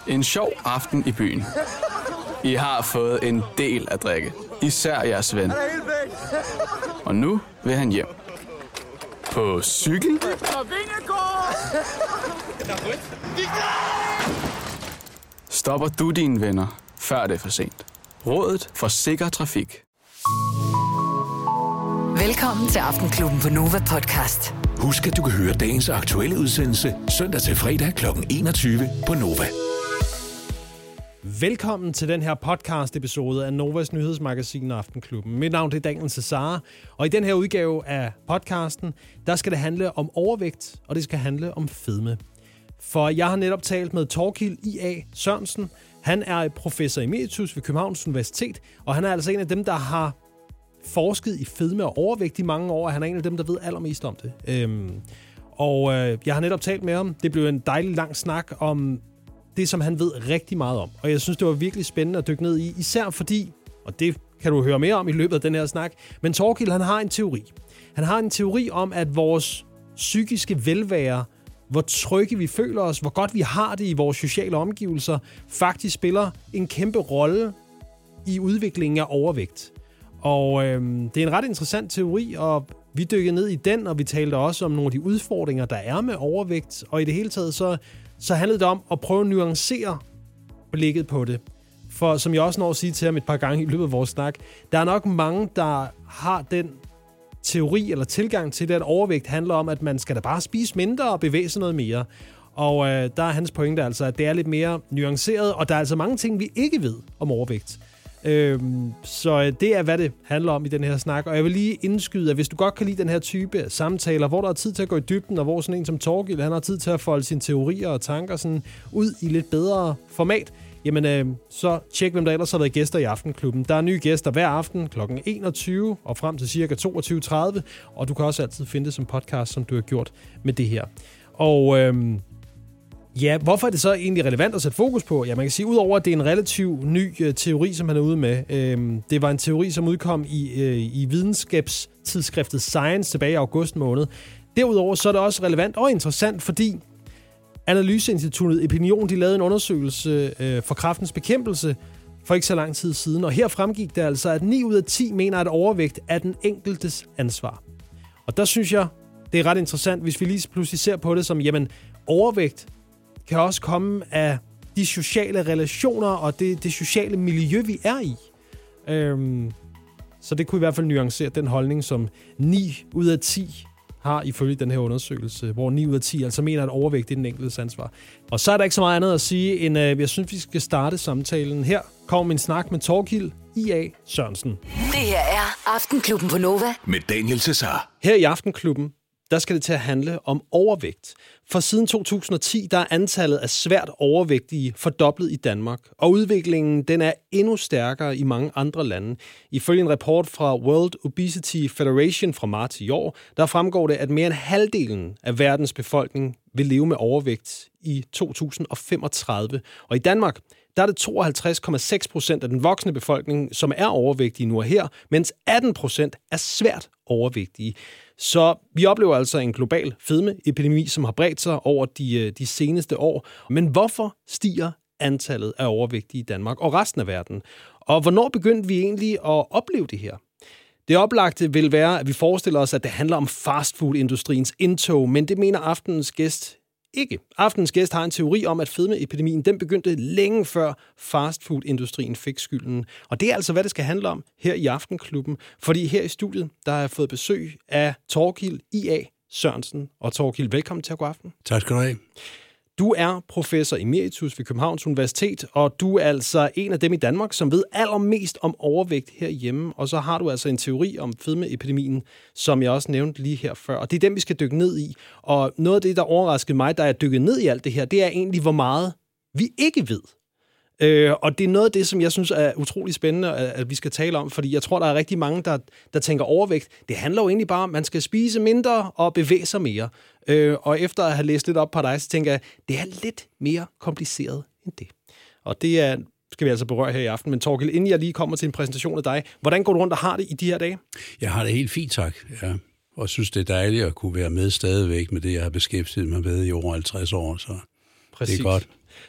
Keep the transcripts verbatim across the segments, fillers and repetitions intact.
En sjov aften i byen. I har fået en del at drikke. Især jeres ven. Og nu vil han hjem. På cykel? Stopper du dine venner, før det er for sent. Rådet for sikker trafik. Velkommen til Aftenklubben på Nova Podcast. Husk, at du kan høre dagens aktuelle udsendelse søndag til fredag klokken enogtyve på Nova. Velkommen til den her podcast-episode af Novas nyhedsmagasin Aftenklubben. Mit navn er Daniel Cesar, og i den her udgave af podcasten, der skal det handle om overvægt, og det skal handle om fedme. For jeg har netop talt med Thorkild I A Sørensen. Han er professor emeritus ved Københavns Universitet, og han er altså en af dem, der har forsket i fedme og overvægt i mange år, og han er en af dem, der ved allermest om det. Øhm, og øh, jeg har netop talt med ham. Det blev en dejlig lang snak om det, som han ved rigtig meget om. Og jeg synes, det var virkelig spændende at dykke ned i, især fordi, og det kan du høre mere om i løbet af den her snak, men Thorkild, han har en teori. Han har en teori om, at vores psykiske velvære, hvor trygge vi føler os, hvor godt vi har det i vores sociale omgivelser, faktisk spiller en kæmpe rolle i udviklingen af overvægt. Og øhm, det er en ret interessant teori, og vi dykkede ned i den, og vi talte også om nogle af de udfordringer, der er med overvægt. Og i det hele taget, så, så handlede det om at prøve at nuancere blikket på det. For som jeg også når at sige til ham et par gange i løbet af vores snak, der er nok mange, der har den teori eller tilgang til det, at overvægt handler om, at man skal da bare spise mindre og bevæge sig noget mere. Og øh, der er hans pointe altså, at det er lidt mere nuanceret, og der er altså mange ting, vi ikke ved om overvægt. Øhm, så det er, hvad det handler om i den her snak. Og jeg vil lige indskyde, at hvis du godt kan lide den her type samtaler, hvor der er tid til at gå i dybden, og hvor sådan en som Thorkild, han har tid til at folde sine teorier og tanker sådan ud i lidt bedre format, jamen øh, så tjek, hvem der ellers har været gæster i Aftenklubben. Der er nye gæster hver aften klokken enogtyve og frem til cirka toogtyve tredive, og du kan også altid finde det som podcast, som du har gjort med det her. Og Øh, Ja, hvorfor er det så egentlig relevant at sætte fokus på? Ja, man kan sige, udover at det er en relativt ny øh, teori, som han er ude med. Øh, det var en teori, som udkom i, øh, i videnskabstidsskriftet Science tilbage i august måned. Derudover så er det også relevant og interessant, fordi Analyseinstituttet Epinion, de lavede en undersøgelse øh, for kræftens bekæmpelse for ikke så lang tid siden. Og her fremgik det altså, at ni ud af ti mener, at overvægt er den enkeltes ansvar. Og der synes jeg, det er ret interessant, hvis vi lige pludselig ser på det som, jamen, overvægt kan også komme af de sociale relationer og det, det sociale miljø, vi er i. Øhm, så det kunne i hvert fald nuancere den holdning, som ni ud af ti har ifølge den her undersøgelse, hvor ni ud af ti altså mener, at overvægt er den enkeltes ansvar. Og så er der ikke så meget andet at sige, end øh, jeg synes, vi skal starte samtalen. Her kommer min snak med Thorkild I A Sørensen. Det her er Aftenklubben på Nova. Med Daniel Cesar. Her i Aftenklubben, der skal det til at handle om overvægt. For siden to tusind og ti, der er antallet af svært overvægtige fordoblet i Danmark, og udviklingen den er endnu stærkere i mange andre lande. Ifølge en rapport fra World Obesity Federation fra marts i år, der fremgår det, at mere end halvdelen af verdens befolkning vil leve med overvægt i to tusind og femogtredive. Og i Danmark, der er det tooghalvtreds komma seks procent af den voksne befolkning, som er overvægtige nu og her, mens atten procent er svært overvægtige. Så vi oplever altså en global fedmeepidemi, som har bredt sig over de, de seneste år. Men hvorfor stiger antallet af overvægtige i Danmark og resten af verden? Og hvornår begyndte vi egentlig at opleve det her? Det oplagte vil være, at vi forestiller os, at det handler om fastfood-industriens indtog, men det mener aftenens gæst ikke. Aftenens gæst har en teori om, at fedmeepidemien den begyndte længe før fastfood-industrien fik skylden. Og det er altså, hvad det skal handle om her i Aftenklubben. Fordi her i studiet, der har jeg fået besøg af Thorkild I A Sørensen. Og Thorkild, velkommen til God Aften. Tak skal du have. Du er professor emeritus ved Københavns Universitet, og du er altså en af dem i Danmark, som ved allermest om overvægt herhjemme. Og så har du altså en teori om fedmeepidemien, som jeg også nævnte lige her før. Og det er den, vi skal dykke ned i. Og noget af det, der overraskede mig, da jeg dykkede ned i alt det her, det er egentlig, hvor meget vi ikke ved. Øh, og det er noget af det, som jeg synes er utrolig spændende, at, at vi skal tale om, fordi jeg tror, der er rigtig mange, der, der tænker overvægt. Det handler jo egentlig bare om, at man skal spise mindre og bevæge sig mere. Øh, og efter at have læst lidt op på dig, så tænker jeg, det er lidt mere kompliceret end det. Og det er, skal vi altså berøre her i aften. Men Thorkild, inden jeg lige kommer til en præsentation af dig, hvordan går du rundt og har det i de her dage? Jeg har det helt fint, tak. Ja. Og synes, det er dejligt at kunne være med stadigvæk med det, jeg har beskæftiget mig med i over halvtreds år. Så Præcis. det er godt.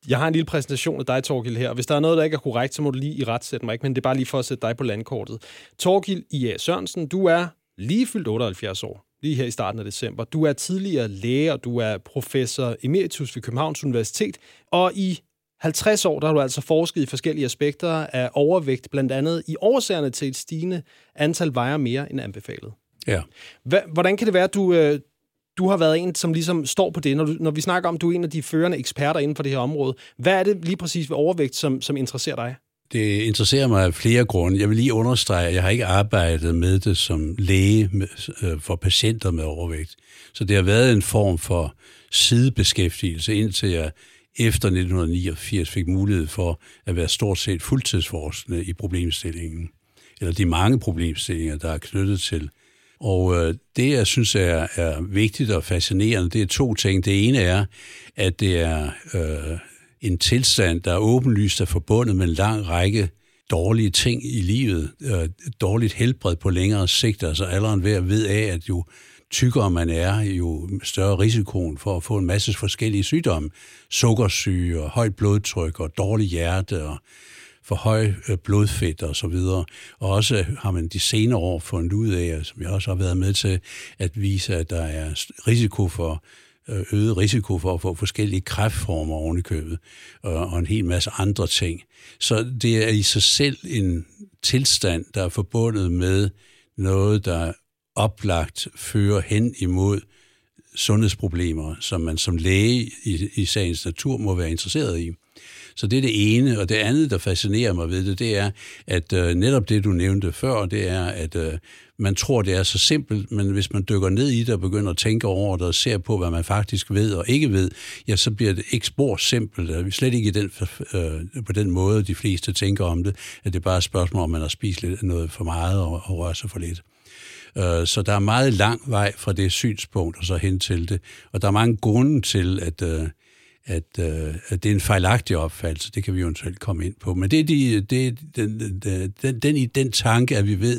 Jeg har en lille præsentation af dig, Torgild, her. Hvis der er noget, der ikke er korrekt, så må du lige i ret sætte mig, ikke? Men det er bare lige for at sætte dig på landkortet. Torgild I A. Sørensen, du er lige fyldt otteoghalvfjerds år, lige her i starten af december. Du er tidligere læge, og du er professor emeritus ved Københavns Universitet, og i halvtreds år, der har du altså forsket i forskellige aspekter af overvægt, blandt andet i årsagerne til et stigende antal vejer mere end anbefalet. Ja. Hvordan kan det være, at du, du har været en, som ligesom står på det, når, du, når vi snakker om, at du er en af de førende eksperter inden for det her område? Hvad er det lige præcis ved overvægt, som, som interesserer dig? Det interesserer mig af flere grunde. Jeg vil lige understrege, at jeg har ikke arbejdet med det som læge med, øh, for patienter med overvægt. Så det har været en form for sidebeskæftigelse, indtil jeg efter nitten niogfirs fik mulighed for at være stort set fuldtidsforskende i problemstillingen, eller de mange problemstillinger, der er knyttet til. Og øh, det, jeg synes er, er vigtigt og fascinerende, det er to ting. Det ene er, at det er øh, en tilstand, der er åbenlyst er forbundet med en lang række dårlige ting i livet. Øh, dårligt helbred på længere sigt, altså alderen ved at ved af, at jo tykkere man er, jo større risikoen for at få en masse forskellige sygdomme. Sukkersyge og højt blodtryk og dårlig hjerte og for høj blodfedt og så videre. Og også har man de senere år fundet ud af, som jeg også har været med til, at vise, at der er risiko for øget risiko for at få forskellige kræftformer oven i købet og en hel masse andre ting. Så det er i sig selv en tilstand, der er forbundet med noget, der oplagt fører hen imod sundhedsproblemer, som man som læge i, i sagens natur må være interesseret i. Så det er det ene, og det andet, der fascinerer mig ved det, det er, at øh, netop det, du nævnte før, det er, at øh, man tror, det er så simpelt, men hvis man dykker ned i det og begynder at tænke over det og ser på, hvad man faktisk ved og ikke ved, ja, så bliver det ikke spor simpelt. Vi er slet ikke i den, øh, på den måde, de fleste tænker om det, at det er bare et spørgsmål, om man har spist lidt, noget for meget og, og rører sig for lidt. Så der er meget lang vej fra det synspunkt og så hen til det. Og der er mange grunde til, at, at, at det er en fejlagtig opfattelse. Det kan vi jo eventuelt komme ind på. Men det er, de, det er den, den, den, i den tanke, at vi ved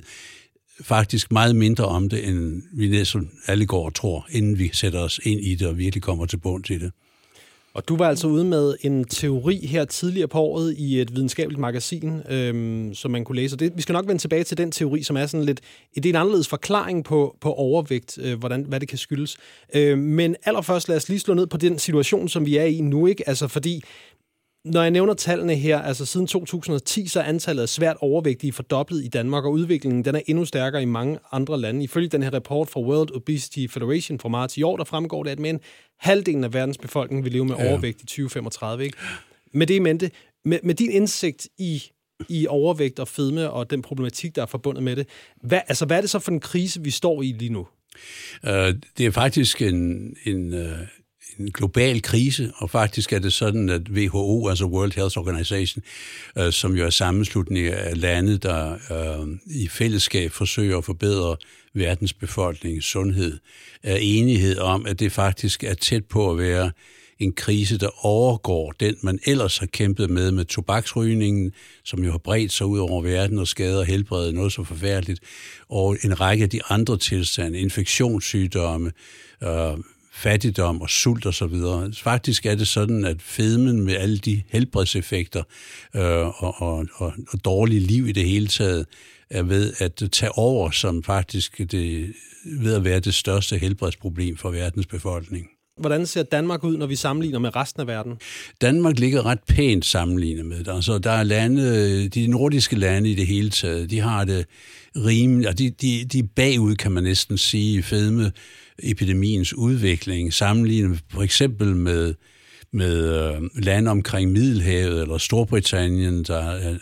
faktisk meget mindre om det, end vi næsten alle går og tror, inden vi sætter os ind i det og virkelig kommer til bunds i det. Og du var altså ude med en teori her tidligere på året i et videnskabeligt magasin, øhm, som man kunne læse. Og det, vi skal nok vende tilbage til den teori, som er sådan lidt det er en anderledes forklaring på, på overvægt, øh, hvordan, hvad det kan skyldes. Øh, men allerførst lad os lige slå ned på den situation, som vi er i nu, ikke? Altså fordi, når jeg nævner tallene her, altså siden to tusind og ti, så er antallet af svært overvægtige fordoblet i Danmark, og udviklingen den er endnu stærkere i mange andre lande. Ifølge den her rapport fra World Obesity Federation fra marts i år, der fremgår det, at mere end halvdelen af verdens befolkning vil leve med ja. overvægt i tyve femogtredive. Ikke? Med det i mente, med, med din indsigt i, i overvægt og fedme og den problematik, der er forbundet med det, hvad, altså, hvad er det så for en krise, vi står i lige nu? Uh, det er faktisk en... en uh en global krise, og faktisk er det sådan, at W H O, altså World Health Organization, øh, som jo er sammenslutning af lande, der øh, i fællesskab forsøger at forbedre verdens befolknings sundhed, er enighed om, at det faktisk er tæt på at være en krise, der overgår den, man ellers har kæmpet med med tobaksrygningen, som jo har bredt sig ud over verden og skader helbredet, noget så forfærdeligt, og en række af de andre tilstande, infektionssygdomme, øh, fattigdom og sult og så videre. Faktisk er det sådan, at fedmen med alle de helbredseffekter øh, og, og, og, og dårlige liv i det hele taget er ved at tage over som faktisk det, ved at være det største helbredsproblem for verdens befolkning. Hvordan ser Danmark ud, når vi sammenligner med resten af verden? Danmark ligger ret pænt sammenlignet med det. Altså, der er lande, de nordiske lande i det hele taget, de har det rimeligt, og de, de, de er bagud, kan man næsten sige, i fedme epidemiens udvikling, sammenlignet for eksempel med, med øh, lande omkring Middelhavet eller Storbritannien, der er,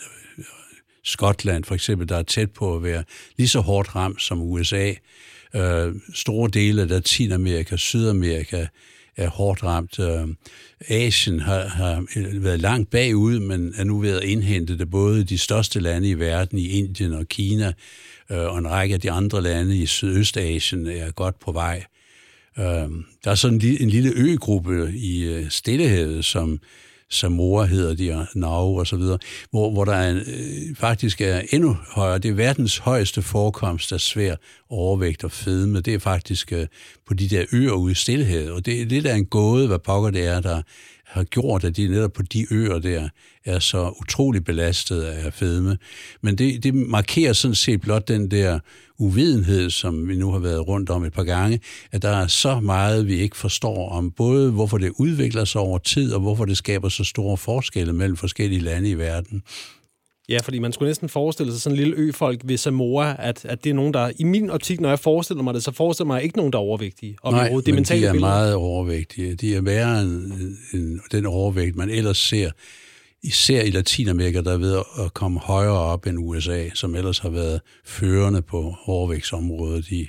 Skotland for eksempel, der er tæt på at være lige så hårdt ramt som U S A. Øh, store dele af Latinamerika, Sydamerika er hårdt ramt. Øh, Asien har, har været langt bagud, men er nu ved at indhente det. Både de største lande i verden, i Indien og Kina, øh, og en række af de andre lande i Sydøstasien er godt på vej. Øh, der er sådan en, en lille øgruppe i øh, Stillehavet, som Samoa hedder de, og Nauru og så videre, hvor, hvor der er, øh, faktisk er endnu højere. Det er verdens højeste forekomst af svær overvægt og fedme. Det er faktisk øh, på de der øer ude i Stillehavet, og det er lidt af en gåde, hvad pokker det er, der har gjort, at de netop på de øer der er så utrolig belastet af fedme. Men det, det markerer sådan set blot den der uvidenhed, som vi nu har været rundt om et par gange, at der er så meget, vi ikke forstår om både, hvorfor det udvikler sig over tid, og hvorfor det skaber så store forskelle mellem forskellige lande i verden. Ja, fordi man skulle næsten forestille sig sådan en lille øfolk ved Samoa, at, at det er nogen, der... I min optik, når jeg forestiller mig det, så forestiller mig ikke nogen, der er overvægtige. Nej, det men mentale de er billede. meget overvægtige. De er værre end, end den overvægt, man ellers ser, især i Latinamerika, der er ved at komme højere op end U S A, som ellers har været førende på overvægtsområdet i,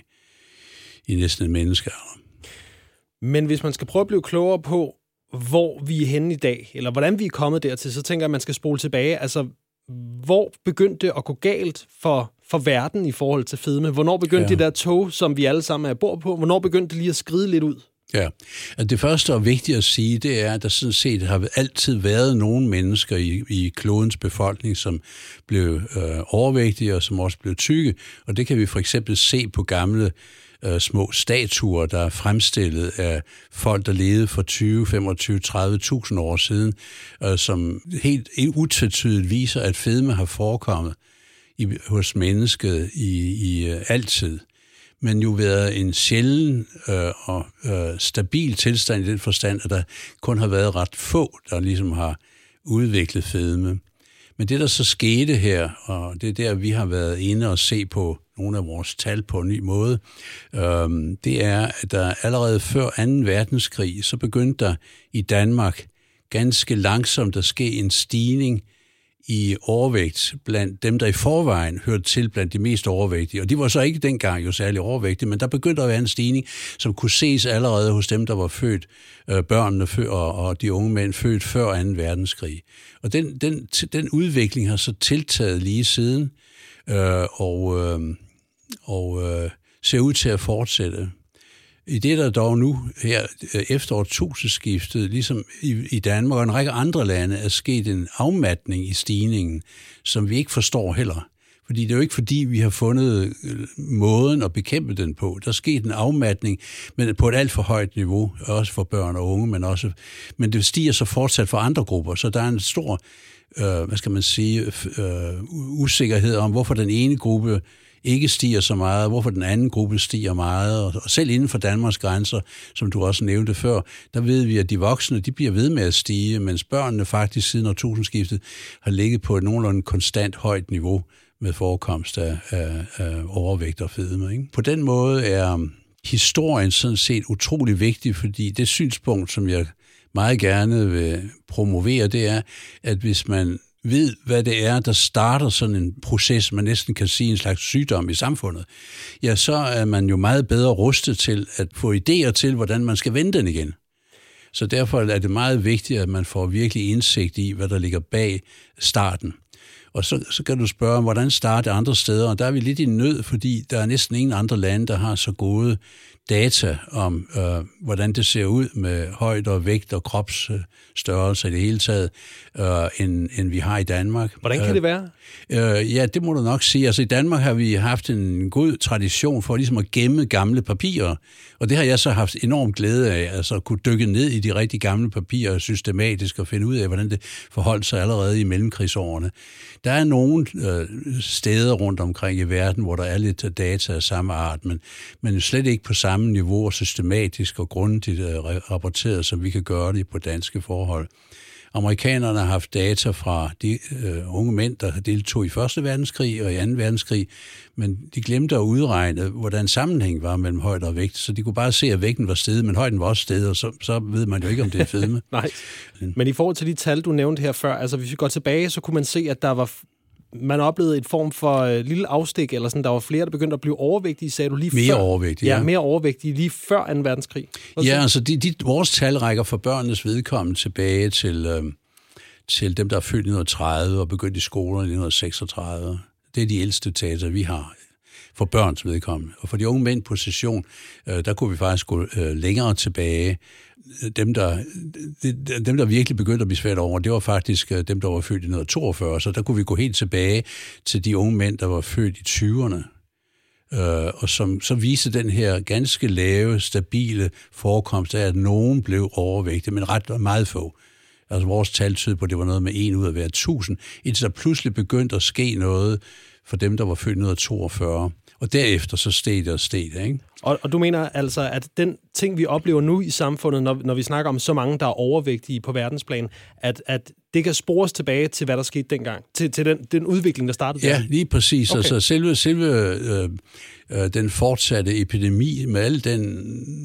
i næsten en menneskealder. Men hvis man skal prøve at blive klogere på, hvor vi er henne i dag, eller hvordan vi er kommet dertil, så tænker jeg, at man skal spole tilbage. Altså, hvor begyndte det at gå galt for, for verden i forhold til fedme? Hvornår begyndte ja. det der tog, som vi alle sammen er bord på? Hvornår begyndte det lige at skride lidt ud? Ja, det første og vigtige at sige, det er, at der sådan set har altid været nogle mennesker i, i klodens befolkning, som blev øh, overvægtige og som også blev tykke. Og det kan vi for eksempel se på gamle øh, små statuer, der er fremstillet af folk, der levede for tyve, femogtyve, tredive tusind år siden, øh, som helt utvetydigt viser, at fedme har forekommet i, hos mennesket i, i øh, altid. Men jo været en sjælden øh, og øh, stabil tilstand i den forstand, at der kun har været ret få, der ligesom har udviklet fedme. Men det, der så skete her, og det er der, vi har været inde og se på nogle af vores tal på en ny måde, øh, det er, at der allerede før anden verdenskrig, så begyndte der i Danmark ganske langsomt at ske en stigning i overvægt blandt dem, der i forvejen hørte til blandt de mest overvægtige. Og de var så ikke dengang jo særlig overvægtige, men der begyndte at være en stigning, som kunne ses allerede hos dem, der var født, øh, børnene født, og, og de unge mænd født før anden verdenskrig. Og den, den, den udvikling har så tiltaget lige siden, øh, og, øh, og øh, ser ud til at fortsætte. I det, der dog nu her efter årtusindskiftet, ligesom i, i Danmark og en række andre lande, er sket en afmatning i stigningen, som vi ikke forstår heller. Fordi det er jo ikke fordi, vi har fundet måden at bekæmpe den på. Der er sket en afmatning, men på et alt for højt niveau, også for børn og unge, men også, men det stiger så fortsat for andre grupper, så der er en stor, øh, hvad skal man sige, øh, usikkerhed om, hvorfor den ene gruppe ikke stiger så meget, hvorfor den anden gruppe stiger meget, og selv inden for Danmarks grænser, som du også nævnte før, der ved vi, at de voksne, de bliver ved med at stige, mens børnene faktisk siden årtusindskiftet har ligget på et nogenlunde konstant højt niveau med forekomst af, af, af overvægt og fedme. Ikke? På den måde er historien sådan set utrolig vigtig, fordi det synspunkt, som jeg meget gerne vil promovere, det er, at hvis man ved, hvad det er, der starter sådan en proces, man næsten kan sige en slags sygdom i samfundet, ja, så er man jo meget bedre rustet til at få idéer til, hvordan man skal vende den igen. Så derfor er det meget vigtigt, at man får virkelig indsigt i, hvad der ligger bag starten. Og så, så kan du spørge, hvordan starte andre steder, og der er vi lidt i nød, fordi der er næsten ingen andre lande, der har så gode data om, øh, hvordan det ser ud med højde og vægt og kropsstørrelse i det hele taget, øh, end, end vi har i Danmark. Hvordan kan det være? Øh, ja, det må du nok sige. Altså i Danmark har vi haft en god tradition for ligesom at gemme gamle papirer, og det har jeg så haft enorm glæde af, altså at kunne dykke ned i de rigtig gamle papirer systematisk og finde ud af, hvordan det forholdt sig allerede i mellemkrigsårene. Der er nogle øh, steder rundt omkring i verden, hvor der er lidt data af samme art, men, men slet ikke på samme niveau og systematisk og grundigt øh, rapporteret, som vi kan gøre det på danske forhold. Amerikanerne har haft data fra de øh, unge mænd, der deltog i første verdenskrig og i anden verdenskrig, men de glemte at udregne, hvordan sammenhæng var mellem højde og vægt, så de kunne bare se, at vægten var steget, men højden var også steget, og så, så ved man jo ikke, om det er fedme. Nej, men i forhold til de tal, du nævnte her før, altså hvis vi går tilbage, så kunne man se, at der var man oplevede et form for øh, lille afstik, eller sådan, der var flere, der begyndte at blive overvægtige, sagde du lige mere før. Mere overvægtige, ja. Ja, mere overvægtige, lige før anden verdenskrig. Hvad ja, altså de, de, vores tal rækker for børnenes vedkommende tilbage til, øh, til dem, der er født i nitten tredive og begyndt i skolerne i nitten seksogtredive. Det er de ældste data, vi har for børns vedkommende. Og for de unge mænd på session, øh, der kunne vi faktisk gå øh, længere tilbage. Dem der, dem, der virkelig begyndte at blive svært over, det var faktisk dem, der var født i nitten toogfyrre, så der kunne vi gå helt tilbage til de unge mænd, der var født i tyverne, øh, og som så viste den her ganske lave, stabile forekomst af, at nogen blev overvægtige, men ret meget få. Altså vores tal tyder på, at det var noget med en ud af hver tusind, indtil der pludselig begyndte at ske noget for dem, der var født nitten toogfyrre. Og derefter så steg det og steg det, ikke? Og, og du mener altså, at den ting, vi oplever nu i samfundet, når, når vi snakker om så mange, der er overvægtige på verdensplan, at, at det kan spores tilbage til, hvad der skete dengang, til, til den, den udvikling, der startede der? Ja, lige præcis. Okay. Altså selve, selve øh, øh, den fortsatte epidemi, med al den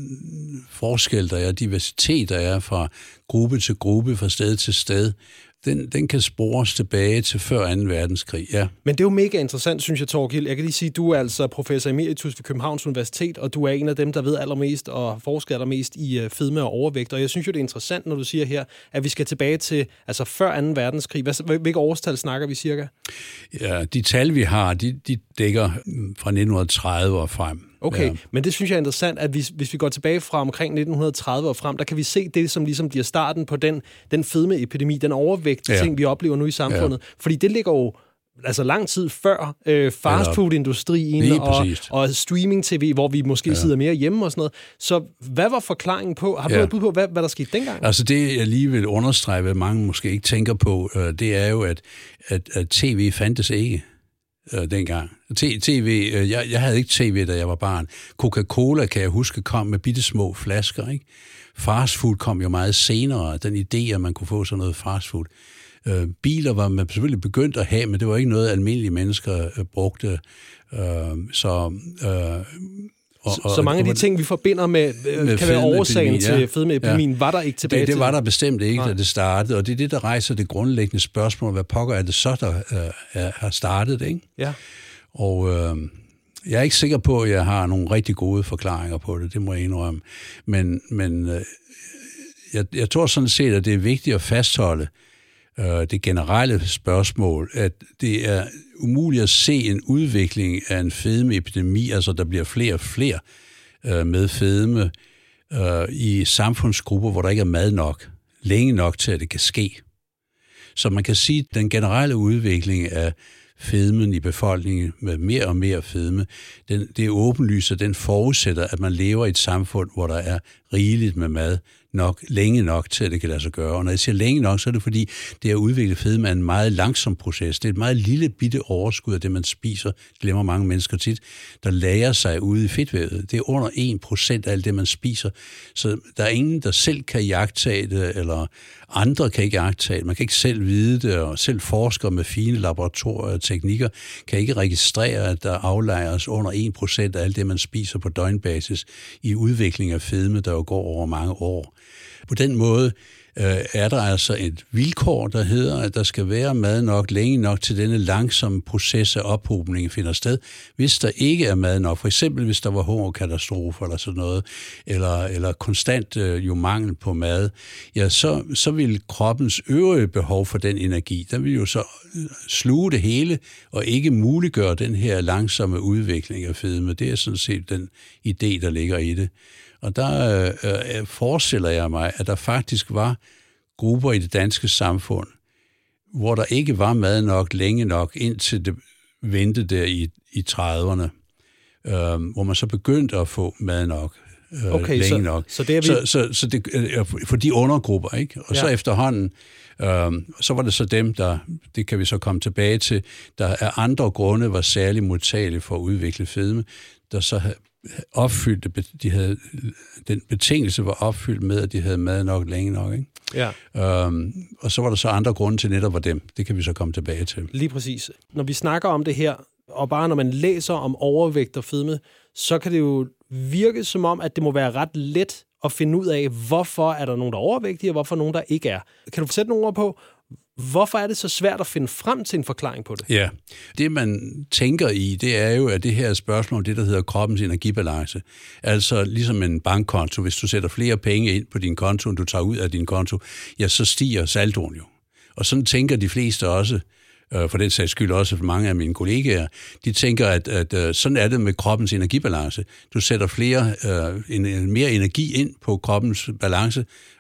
forskel, der er, diversitet, der er fra gruppe til gruppe, fra sted til sted, Den, den kan spores tilbage til før anden verdenskrig, ja. Men det er jo mega interessant, synes jeg, Thorkild. Jeg kan lige sige, at du er altså professor emeritus ved Københavns Universitet, og du er en af dem, der ved allermest og forsker allermest i uh, fedme og overvægt. Og jeg synes jo, det er interessant, når du siger her, at vi skal tilbage til altså før anden verdenskrig. Hvad, hvilke årstal snakker vi cirka? Ja, de tal, vi har, de, de dækker fra nitten tredive og frem. Okay, ja. Men det synes jeg er interessant, at hvis, hvis vi går tilbage fra omkring nitten tredive og frem, der kan vi se det, som ligesom bliver starten på den, den fedmeepidemi, den overvægt, ja. ting, vi oplever nu i samfundet. Ja. Fordi det ligger jo altså lang tid før øh, fastfood-industrien og, og streaming-tv, hvor vi måske ja. sidder mere hjemme og sådan noget. Så hvad var forklaringen på? Har du ja. noget bud på, hvad, hvad der skete dengang? Altså det, jeg lige vil understrege, hvad mange måske ikke tænker på, øh, det er jo, at, at, at tv fandtes ikke. Øh, dengang. T- TV, øh, jeg, jeg havde ikke tv, da jeg var barn. Coca-Cola, kan jeg huske, kom med bittesmå flasker, ikke? Fastfood kom jo meget senere, den idé, at man kunne få sådan noget fastfood. Øh, biler var man selvfølgelig begyndt at have, men det var ikke noget, almindelige mennesker øh, brugte. Øh, så... Øh, Og, og, så mange af de ting, vi forbinder med, med kan være årsagen ja. til fedmeepidemien, ja. var der ikke tilbage det, det til? var der bestemt ikke, Nej. da det startede, og det er det, der rejser det grundlæggende spørgsmål, hvad pokker er det så, der øh, har startet, ikke? Ja. Og øh, jeg er ikke sikker på, at jeg har nogle rigtig gode forklaringer på det, det må jeg indrømme. Men, men øh, jeg, jeg tror sådan set, at det er vigtigt at fastholde øh, det generelle spørgsmål, at det er umuligt at se en udvikling af en fedmeepidemi, altså der bliver flere og flere øh, med fedme øh, i samfundsgrupper, hvor der ikke er mad nok, længe nok til, at det kan ske. Så man kan sige, at den generelle udvikling af fedmen i befolkningen med mere og mere fedme, den, det er åbenlyst, at den forudsætter, at man lever i et samfund, hvor der er rigeligt med mad, nok, længe nok til, at det kan lade sig gøre. Og når jeg siger længe nok, så er det fordi, det at udvikle fedme er en meget langsom proces. Det er et meget lille bitte overskud af det, man spiser, glemmer mange mennesker tit, der lagrer sig ude i fedtvævet. Det er under en procent af alt det, man spiser. Så der er ingen, der selv kan iagttage det, eller andre kan ikke iagttage det. Man kan ikke selv vide det, og selv forskere med fine laboratorier og teknikker kan ikke registrere, at der aflejres under en procent af alt det, man spiser på døgnbasis i udvikling af fedme, der jo går over mange år. På den måde øh, er der altså et vilkår, der hedder, at der skal være mad nok længe nok til denne langsomme proces af ophobning finder sted. Hvis der ikke er mad nok, for eksempel hvis der var hungerkatastrofer eller sådan noget, eller, eller konstant øh, jo mangel på mad, ja, så, så vil kroppens øvrige behov for den energi, der vil jo så sluge det hele og ikke muliggøre den her langsomme udvikling af fedme. Det er sådan set den idé, der ligger i det. Og der øh, forestiller jeg mig, at der faktisk var grupper i det danske samfund, hvor der ikke var mad nok længe nok, indtil det vendte der i, i trediverne, øh, hvor man så begyndte at få mad nok øh, okay, længe så, nok. Så det er vi... så, så, så det, øh, for de undergrupper, ikke? Og ja. så efterhånden, øh, så var det så dem, der, det kan vi så komme tilbage til, der af andre grunde var særlig modtagelige for at udvikle fedme, der så opfyldte, de havde, den betingelse var opfyldt med, at de havde mad nok længe nok, ikke? Ja. Øhm, og så var der så andre grunde til netop var dem. Det kan vi så komme tilbage til. Lige præcis. Når vi snakker om det her, og bare når man læser om overvægt og fedme, så kan det jo virke som om, at det må være ret let at finde ud af, hvorfor er der nogen, der er overvægtige, og hvorfor nogen, der ikke er. Kan du sætte nogle ord på, hvorfor er det så svært at finde frem til en forklaring på det? Ja, det man tænker i, det er jo, at det her spørgsmål, det der hedder kroppens energibalance. Altså ligesom en bankkonto, hvis du sætter flere penge ind på din konto, end du tager ud af din konto, ja, så stiger saldoen jo. Og sådan tænker de fleste også, for den sags skyld også for mange af mine kollegaer, de tænker, at, at sådan er det med kroppens energibalance. Du sætter flere, uh, en, mere energi ind på kroppens balance,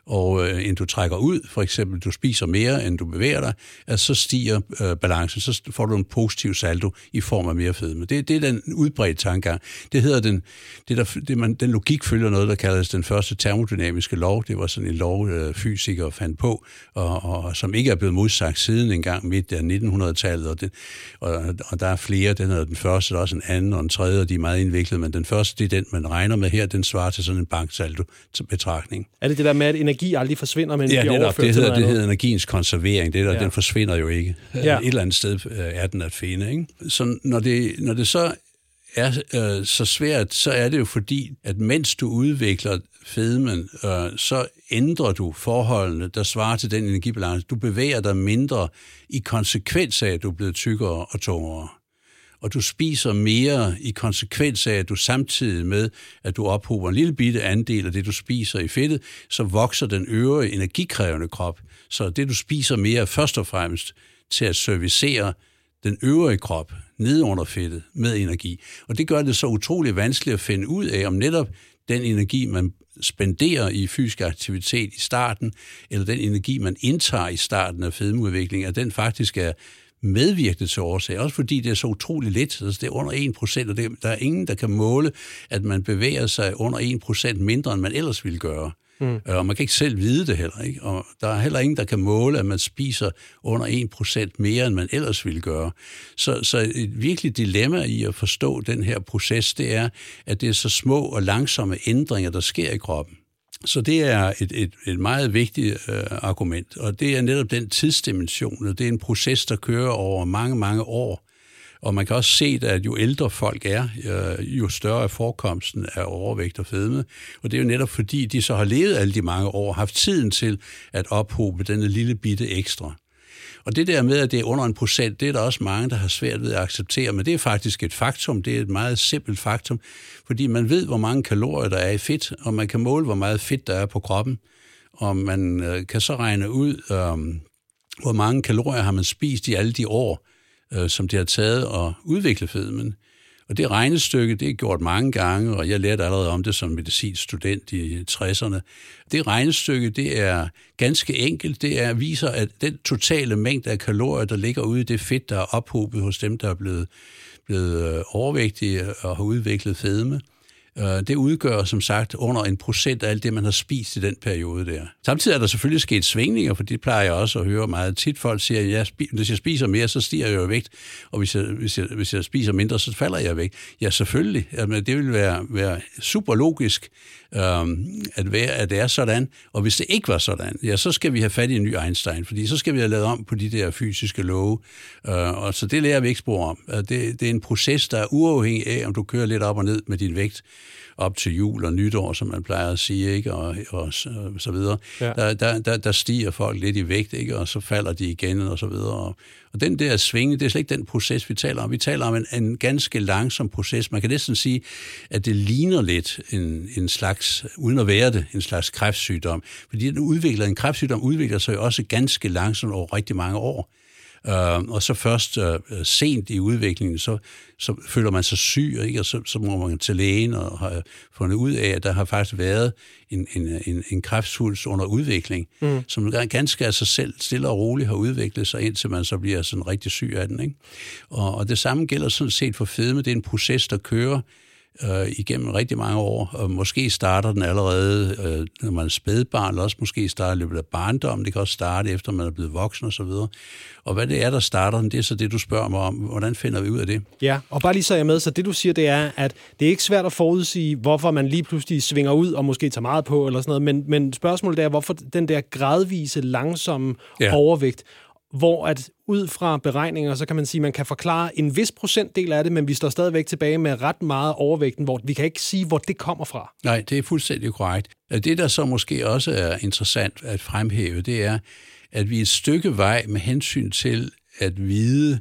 og øh, end du trækker ud, for eksempel du spiser mere, end du bevæger dig, at så stiger øh, balancen, så får du en positiv saldo i form af mere fedme. Det, det er den udbredte tankegang. Det hedder den, det der, det man, den logik følger noget, der kaldes den første termodynamiske lov. Det var sådan en lov, øh, fysikere fandt på, og, og som ikke er blevet modsagt siden engang midt af nittenhundredetallet, og, det, og, og der er flere. Den er den første, der er også en anden og en tredje, og de er meget indviklet, men den første, det er den, man regner med her, den svarer til sådan en banksaldo-betragtning. Er det det der med, at energi aldrig forsvinder, men ja, bliver det overført det til hedder, noget det hedder energiens konservering. Det der, ja. Den forsvinder jo ikke. Ja. Et eller andet sted er den at finde. Ikke? Så når det, når det så er øh, så svært, så er det jo fordi, at mens du udvikler fedmen, øh, så ændrer du forholdene, der svarer til den energibalance. Du bevæger dig mindre i konsekvens af, at du er blevet tykkere og tungere. Og du spiser mere i konsekvens af, at du samtidig med, at du ophober en lille bitte andel af det, du spiser i fedtet, så vokser den øvrige energikrævende krop. Så det, du spiser mere, er først og fremmest til at servicere den øvrige krop nede under fedtet med energi. Og det gør det så utrolig vanskeligt at finde ud af, om netop den energi, man spenderer i fysisk aktivitet i starten, eller den energi, man indtager i starten af fedmeudviklingen, at den faktisk er medvirkende til årsag, også fordi det er så utroligt lidt, altså det er under en procent, og det, der er ingen, der kan måle, at man bevæger sig under en procent mindre, end man ellers ville gøre. Mm. Og man kan ikke selv vide det heller, ikke? Og der er heller ingen, der kan måle, at man spiser under en procent mere, end man ellers ville gøre. Så, så et virkelig dilemma i at forstå den her proces, det er, at det er så små og langsomme ændringer, der sker i kroppen. Så det er et, et, et meget vigtigt øh, argument, og det er netop den tidsdimension, og det er en proces, der kører over mange, mange år. Og man kan også se, at jo ældre folk er, øh, jo større er forekomsten af overvægt og fedme. Og det er jo netop fordi, de så har levet alle de mange år, haft tiden til at ophobe denne lille bitte ekstra. Og det der med, at det er under en procent, det er der også mange, der har svært ved at acceptere, men det er faktisk et faktum, det er et meget simpelt faktum, fordi man ved, hvor mange kalorier der er i fedt, og man kan måle, hvor meget fedt der er på kroppen, og man øh, kan så regne ud, øh, hvor mange kalorier har man spist i alle de år, øh, som det har taget at udvikle fedmen. Og det regnestykke, det er gjort mange gange, og jeg lærte allerede om det som medicinsk student i tresserne. Det regnestykke, det er ganske enkelt. Det er, viser, at den totale mængde af kalorier, der ligger ude i det fedt, der er ophobet hos dem, der er blevet, blevet overvægtige og har udviklet fedme, det udgør som sagt under en procent af alt det, man har spist i den periode der. Samtidig er der selvfølgelig sket svingninger, for det plejer jeg også at høre meget tit. Folk siger, at jeg, hvis jeg spiser mere, så stiger jeg jo i vægt, og hvis jeg, hvis jeg, hvis jeg spiser mindre, så falder jeg i vægt. Ja, selvfølgelig. Jamen, det vil være, være super logisk, øhm, at, være, at det er sådan. Og hvis det ikke var sådan, ja, så skal vi have fat i en ny Einstein, fordi så skal vi have lavet om på de der fysiske love. Øh, og så det lærer vi ikke spor om. Det, det er en proces, der er uafhængig af, om du kører lidt op og ned med din vægt, op til jul og nytår, som man plejer at sige, ikke? Og, og så, så videre. Ja. Der, der, der, der stiger folk lidt i vægt, ikke? Og så falder de igen, og så videre. Og, og den der svinge, det er slet ikke den proces, vi taler om. Vi taler om en, en ganske langsom proces. Man kan næsten sige, at det ligner lidt en, en slags, uden at være det, en slags kræftsygdom. Fordi den udvikler, en kræftsygdom udvikler sig jo også ganske langsomt over rigtig mange år. Uh, og så først uh, sent i udviklingen, så, så føler man sig syg, ikke? Og så, så må man til lægen og har fundet ud af, at der har faktisk været en, en, en, en kræftsvulst under udvikling, mm. som ganske af sig selv stille og roligt har udviklet sig, indtil man så bliver sådan rigtig syg af den. Ikke? Og, og det samme gælder sådan set for fedme. Det er en proces, der kører øh, igennem rigtig mange år, og måske starter den allerede, øh, når man er spædbarn, eller også måske starter i løbet af barndommen. Det kan også starte efter, man er blevet voksen og så videre. Og hvad det er, der starter den, det er så det, du spørger mig om. Hvordan finder vi ud af det? Ja, og bare lige så er jeg med, så det du siger, det er, at det er ikke svært at forudsige, hvorfor man lige pludselig svinger ud og måske tager meget på, eller sådan noget, men, men spørgsmålet er, hvorfor den der gradvise, langsomme ja. overvægt, hvor at ud fra beregninger, så kan man sige, at man kan forklare en vis procentdel af det, men vi står stadigvæk tilbage med ret meget overvægten, hvor vi kan ikke sige, hvor det kommer fra. Nej, det er fuldstændig korrekt. Det, der så måske også er interessant at fremhæve, det er, at vi er et stykke vej med hensyn til at vide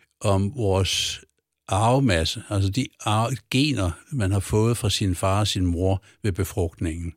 om vores arvemasse, altså de gener, man har fået fra sin far og sin mor ved befrugtningen.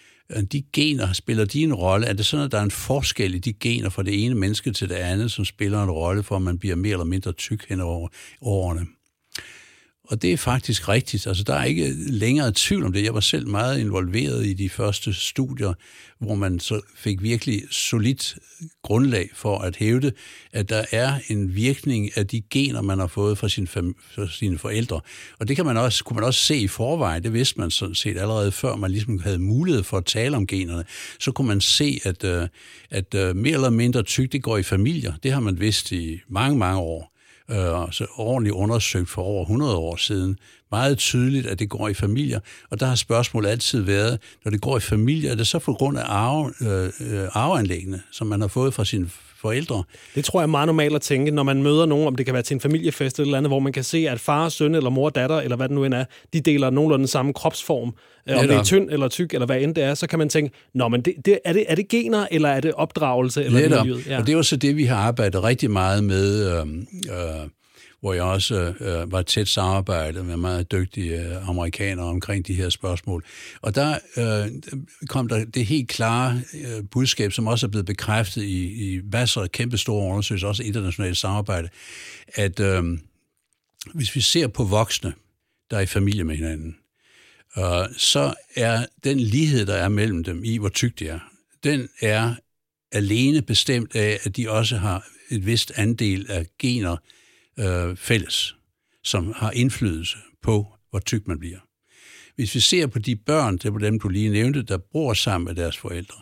De gener, spiller de en rolle? Er det sådan, at der er en forskel i de gener fra det ene menneske til det andet, som spiller en rolle for, at man bliver mere eller mindre tyk hen over årene? Og det er faktisk rigtigt. Altså, der er ikke længere tvivl om det. Jeg var selv meget involveret i de første studier, hvor man så fik virkelig solidt grundlag for at hævde, at der er en virkning af de gener, man har fået fra, sin fam- fra sine forældre. Og det kan man også, kunne man også se i forvejen. Det vidste man sådan set allerede før, man ligesom havde mulighed for at tale om generne. Så kunne man se, at, at mere eller mindre tyk, det går i familier. Det har man vidst i mange, mange år. Øh, så ordentligt undersøgt for over hundrede år siden. Meget tydeligt, at det går i familier. Og der har spørgsmålet altid været, når det går i familier, er det så på grund af arve, øh, arveanlæggene, som man har fået fra sine forældre? Det tror jeg er meget normalt at tænke, når man møder nogen, om det kan være til en familiefest eller andet, hvor man kan se, at far, søn eller mor, datter, eller hvad det nu end er, de deler nogenlunde den samme kropsform. Om det er tynd eller tyk, eller hvad end det er, så kan man tænke, nå, men det, det, er, det, er det gener, eller er det opdragelse? Eller miljøet? Ja. Og det er jo så det, vi har arbejdet rigtig meget med, øh, øh, hvor jeg også øh, var tæt samarbejdet med meget dygtige øh, amerikanere omkring de her spørgsmål. Og der øh, kom der det helt klare øh, budskab, som også er blevet bekræftet i, i masser af kæmpe store undersøgelser, også internationalt samarbejde, at øh, hvis vi ser på voksne, der er i familie med hinanden, øh, så er den lighed, der er mellem dem i, hvor tyk de er, den er alene bestemt af, at de også har et vist andel af gener øh, fælles, som har indflydelse på, hvor tyk man bliver. Hvis vi ser på de børn, det er på dem, du lige nævnte, der bor sammen med deres forældre,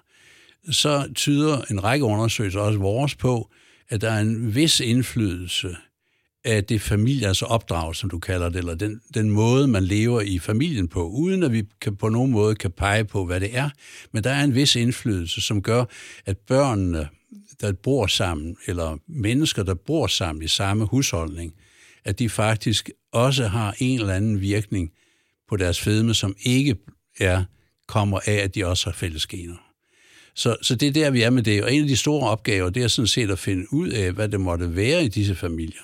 så tyder en række undersøgelser, også vores, på, at der er en vis indflydelse af det familie, altså opdrag, som du kalder det, eller den, den måde, man lever i familien på, uden at vi kan, på nogen måde kan pege på, hvad det er. Men der er en vis indflydelse, som gør, at børnene, der bor sammen, eller mennesker, der bor sammen i samme husholdning, at de faktisk også har en eller anden virkning på deres fedme, som ikke er, kommer af, at de også har fælles gener. Så, så det er der, vi er med det. Og en af de store opgaver, det er sådan set at finde ud af, hvad det måtte være i disse familier.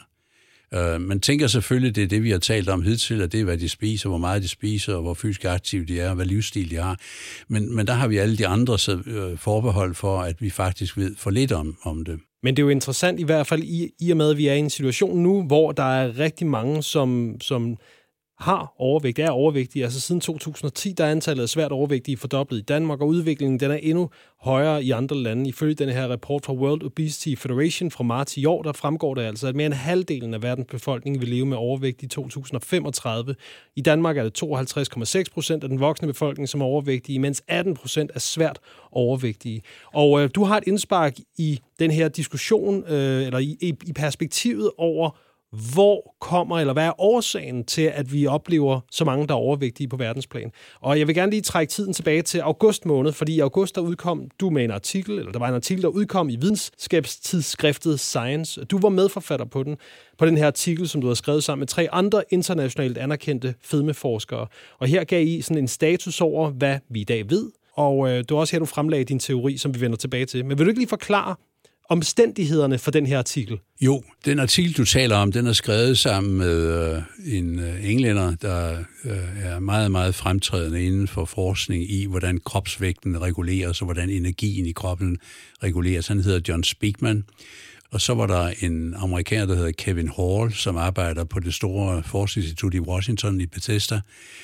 Uh, man tænker selvfølgelig, det er det, vi har talt om hidtil, at det er, hvad de spiser, hvor meget de spiser, og hvor fysisk aktive de er, og hvad livsstil de har. Men, men der har vi alle de andre så, uh, forbehold for, at vi faktisk ved for lidt om, om det. Men det er jo interessant i hvert fald, i, i og med, at vi er i en situation nu, hvor der er rigtig mange, som, som har overvægt, er overvægtige. Altså siden to tusind og ti, der er antallet af svært overvægtige fordoblet i Danmark, og udviklingen den er endnu højere i andre lande. Ifølge den her rapport fra World Obesity Federation fra marts i år, der fremgår det altså, at mere end halvdelen af verdens befolkning vil leve med overvægt i to tusind og femogtredive. I Danmark er det tooghalvtreds komma seks procent af den voksne befolkning, som er overvægtige, mens atten procent er svært overvægtige. Og øh, du har et indspark i den her diskussion, øh, eller i, i perspektivet over, hvor kommer, eller hvad er årsagen til, at vi oplever så mange, der er overvægtige på verdensplan? Og jeg vil gerne lige trække tiden tilbage til august måned, fordi i august, der udkom du med en artikel, eller der var en artikel, der udkom i videnskabstidsskriftet Science. Du var medforfatter på den, på den her artikel, som du har skrevet sammen med tre andre internationalt anerkendte fedmeforskere. Og her gav I sådan en status over, hvad vi i dag ved, og øh, det var også her, du fremlagde din teori, som vi vender tilbage til. Men vil du ikke lige forklare omstændighederne for den her artikel? Jo, den artikel, du taler om, den er skrevet sammen med øh, en øh, englænder, der øh, er meget, meget fremtrædende inden for forskning i, hvordan kropsvægten reguleres, og hvordan energien i kroppen reguleres. Han hedder John Speakman. Og så var der en amerikaner, der hedder Kevin Hall, som arbejder på det store forskningsinstitut i Washington i Bethesda,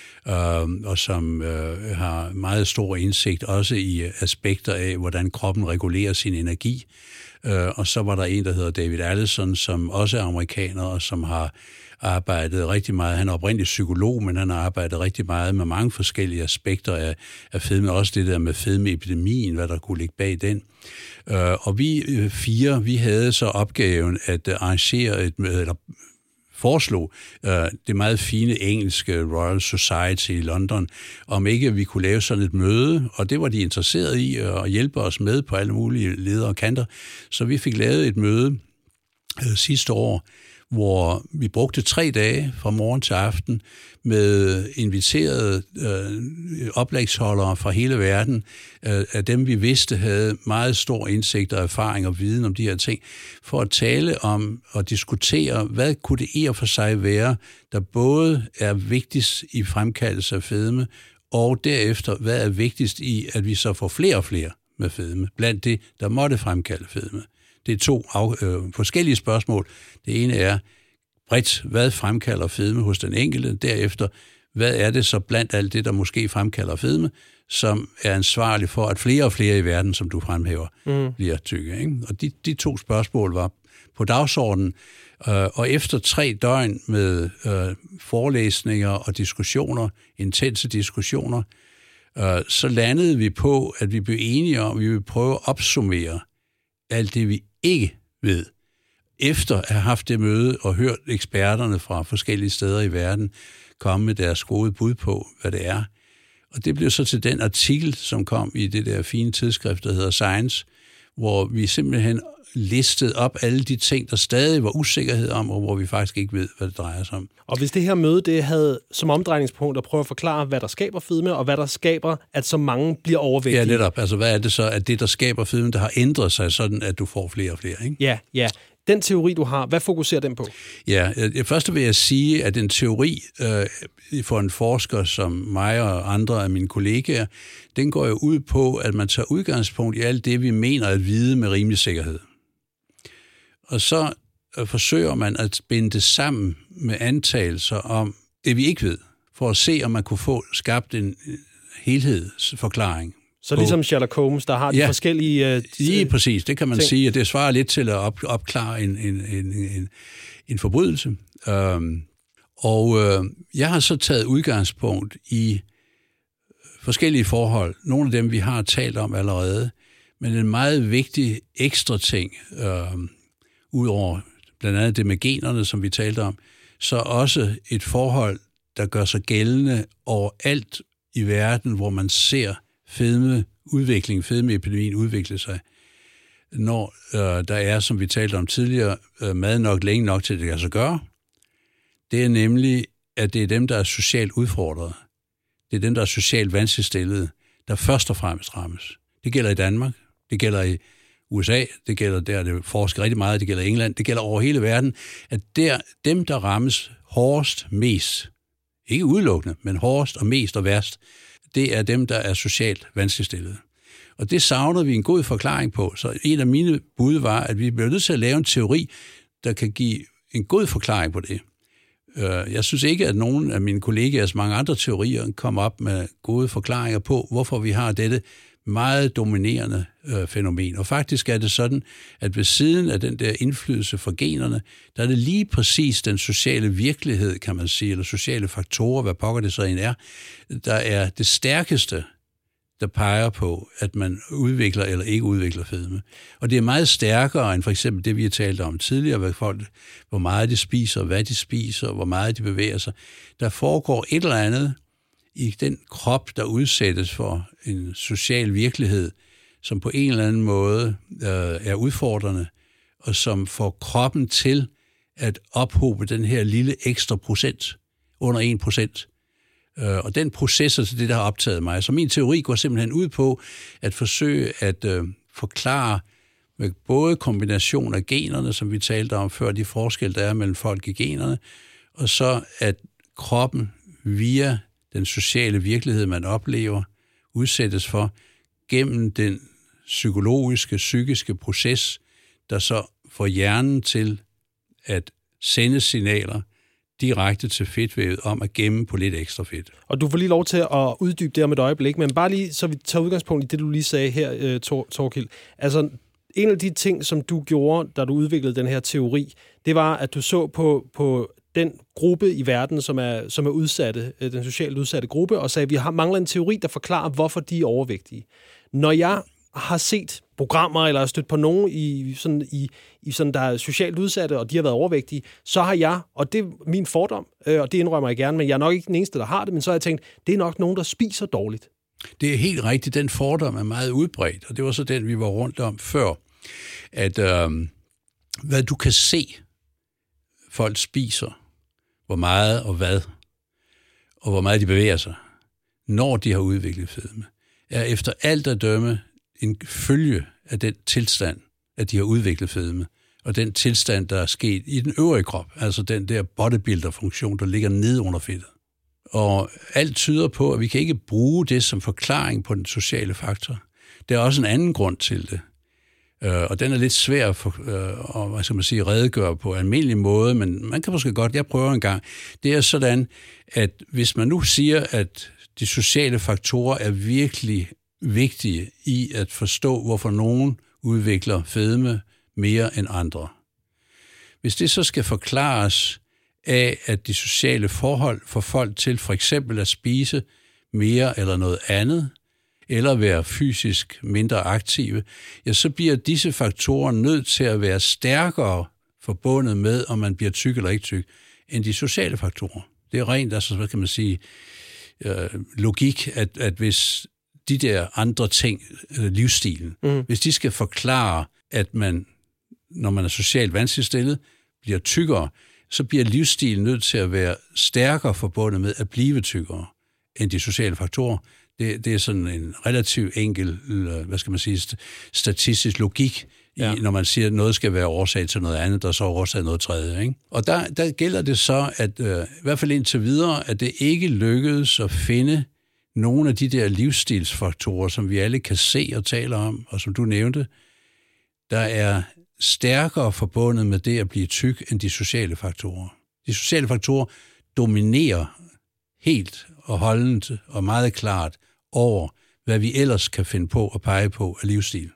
Uh, og som uh, har meget stor indsigt også i aspekter af, hvordan kroppen regulerer sin energi. Uh, og så var der en, der hedder David Allison, som også er amerikaner, og som har arbejdet rigtig meget. Han er oprindeligt psykolog, men han har arbejdet rigtig meget med mange forskellige aspekter af, af fedme. Også det der med fedmeepidemien, hvad der kunne ligge bag den. Uh, og vi fire, vi havde så opgaven at arrangere et møde, eller foreslog uh, det meget fine engelske Royal Society i London, om ikke vi kunne lave sådan et møde, og det var de interesserede i at hjælpe os med på alle mulige ledere og kanter. Så vi fik lavet et møde uh, sidste år, hvor vi brugte tre dage fra morgen til aften med inviterede øh, oplægsholdere fra hele verden, øh, af dem vi vidste havde meget stor indsigt og erfaring og viden om de her ting, for at tale om og diskutere, hvad kunne det i og for sig være, der både er vigtigst i fremkaldelse af fedme, og derefter, hvad er vigtigst i, at vi så får flere og flere med fedme, blandt det, der måtte fremkalde fedme. Det er to af, øh, forskellige spørgsmål. Det ene er, bredt, hvad fremkalder fedme hos den enkelte, derefter, hvad er det så blandt alt det, der måske fremkalder fedme, som er ansvarlig for, at flere og flere i verden, som du fremhæver, mm. bliver tykke. Ikke? Og de, de to spørgsmål var på dagsordenen, øh, og efter tre døgn med øh, forelæsninger og diskussioner, intense diskussioner, øh, så landede vi på, at vi blev enige om, at vi ville prøve at opsummere alt det, vi ikke ved, efter at have haft det møde og hørt eksperterne fra forskellige steder i verden komme med deres gode bud på, hvad det er. Og det blev så til den artikel, som kom i det der fine tidsskrift, der hedder Science, hvor vi simpelthen listede op alle de ting, der stadig var usikkerhed om, og hvor vi faktisk ikke ved, hvad det drejer sig om. Og hvis det her møde, det havde som omdrejningspunkt at prøve at forklare, hvad der skaber fedme, og hvad der skaber, at så mange bliver overvægtige. Ja, netop. Altså, hvad er det så, at det, der skaber fedme, der har ændret sig sådan, at du får flere og flere, ikke? Ja, ja. Den teori, du har, hvad fokuserer den på? Ja, først vil jeg sige, at en teori øh, for en forsker som mig og andre af mine kollegaer, den går jo ud på, at man tager udgangspunkt i alt det, vi mener at vide med rimelig sikkerhed. Og så øh, forsøger man at binde det sammen med antagelser om det, vi ikke ved, for at se, om man kunne få skabt en helhedsforklaring. Så ligesom Sherlock Holmes, der har de ja, forskellige... Uh, lige præcis, det kan man ting. sige, og det svarer lidt til at op, opklare en, en, en, en, en forbrydelse. Um, og uh, jeg har så taget udgangspunkt i forskellige forhold. Nogle af dem, vi har talt om allerede, men en meget vigtig ekstra ting, uh, udover blandt andet det med generne, som vi talte om, så også et forhold, der gør sig gældende overalt i verden, hvor man ser fedme udvikling, fedmeepidemien udvikle sig, når øh, der er, som vi talte om tidligere, øh, mad nok længe nok til, at det kan sig gøre. Det er nemlig, at det er dem, der er socialt udfordrede. Det er dem, der er socialt vanskeligt stillede, der først og fremmest rammes. Det gælder i Danmark, det gælder i U S A, det gælder der, det forsker rigtig meget, det gælder i England, det gælder over hele verden, at der, dem, der rammes hårdest, mest, ikke udelukkende, men hårdest og mest og værst, det er dem, der er socialt vanskeligt stillede. Og det savner vi en god forklaring på. Så en af mine bud var, at vi bliver nødt til at lave en teori, der kan give en god forklaring på det. Jeg synes ikke, at nogen af mine kollegaers mange andre teorier kommer op med gode forklaringer på, hvorfor vi har dette meget dominerende øh, fænomen. Og faktisk er det sådan, at ved siden af den der indflydelse for generne, der er det lige præcis den sociale virkelighed, kan man sige, eller sociale faktorer, hvad pokker det så end er, der er det stærkeste, der peger på, at man udvikler eller ikke udvikler fedme. Og det er meget stærkere end for eksempel det, vi har talt om tidligere, hvad folk, hvor meget de spiser, hvad de spiser, hvor meget de bevæger sig. Der foregår et eller andet i den krop, der udsættes for en social virkelighed, som på en eller anden måde øh, er udfordrende, og som får kroppen til at ophobe den her lille ekstra procent, under en procent. Øh, og den proces er det, der har optaget mig. Så min teori går simpelthen ud på at forsøge at øh, forklare med både kombination af generne, som vi talte om før, de forskelle, der er mellem folk i generne, og så at kroppen via den sociale virkelighed, man oplever, udsættes for gennem den psykologiske, psykiske proces, der så får hjernen til at sende signaler direkte til fedtvævet om at gemme på lidt ekstra fedt. Og du får lige lov til at uddybe det om et øjeblik, men bare lige, så vi tager udgangspunkt i det, du lige sagde her, Tor- Torkild. Altså, en af de ting, som du gjorde, da du udviklede den her teori, det var, at du så på, på den gruppe i verden, som er, som er udsatte, den socialt udsatte gruppe, og sagde, at vi har mangler en teori, der forklarer, hvorfor de er overvægtige. Når jeg har set programmer, eller har stødt på nogen, i, sådan, i, i sådan, der er socialt udsatte, og de har været overvægtige, så har jeg, og det er min fordom, øh, og det indrømmer jeg gerne, men jeg er nok ikke den eneste, der har det, men så har jeg tænkt, det er nok nogen, der spiser dårligt. Det er helt rigtigt. Den fordom er meget udbredt, og det var så den, vi var rundt om før, at øh, hvad du kan se, folk spiser, hvor meget og hvad, og hvor meget de bevæger sig, når de har udviklet fedme, er efter alt at dømme en følge af den tilstand, at de har udviklet fedme, og den tilstand, der er sket i den øvrige krop, altså den der bodybuilder-funktion, der ligger nede under fedtet. Og alt tyder på, at vi kan ikke bruge det som forklaring på den sociale faktor. Der er også en anden grund til det. Øh, og den er lidt svær for, øh, at hvad skal man sige, redegøre på almindelig måde, men man kan måske godt, jeg prøver en gang. Det er sådan, at hvis man nu siger, at de sociale faktorer er virkelig vigtige i at forstå, hvorfor nogen udvikler fedme mere end andre. Hvis det så skal forklares af, at de sociale forhold får folk til for eksempel at spise mere eller noget andet, eller være fysisk mindre aktive, ja, så bliver disse faktorer nødt til at være stærkere forbundet med, om man bliver tyk eller ikke tyk, end de sociale faktorer. Det er rent, altså, hvad kan man sige, øh, logik, at, at hvis de der andre ting, øh, livsstilen, mm. hvis de skal forklare, at man, når man er socialt vanskeligt stillet, bliver tykkere, så bliver livsstilen nødt til at være stærkere forbundet med at blive tykkere end de sociale faktorer. Det, det er sådan en relativt enkel, hvad skal man sige, statistisk logik, ja. i, når man siger, at noget skal være årsag til noget andet, der så er årsag noget tredje. Ikke? Og der, der gælder det så, at øh, i hvert fald indtil videre, at det ikke lykkedes at finde nogle af de der livsstilsfaktorer, som vi alle kan se og tale om, og som du nævnte, der er stærkere forbundet med det at blive tyk end de sociale faktorer. De sociale faktorer dominerer helt og holdent og meget klart over, hvad vi ellers kan finde på at pege på af livsstil.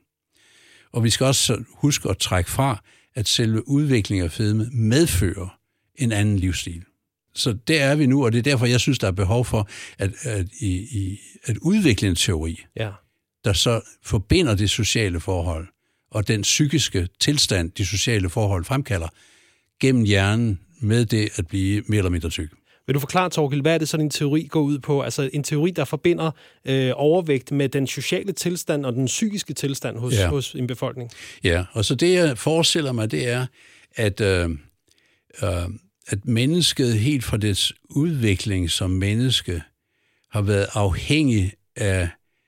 Og vi skal også huske at trække fra, at selve udviklingen af fedme medfører en anden livsstil. Så der er vi nu, og det er derfor, jeg synes, der er behov for at, at, at, at udvikle en teori, ja. der så forbinder det sociale forhold og den psykiske tilstand, de sociale forhold fremkalder, gennem hjernen med det at blive mere eller mindre tyk. Vil du forklare, Torkild, hvad er det sådan en teori går ud på? Altså en teori, der forbinder øh, overvægt med den sociale tilstand og den psykiske tilstand hos, ja. hos en befolkning. Ja, og så det, jeg forestiller mig, det er, at, øh, øh, at mennesket helt fra dets udvikling som menneske har været afhængig af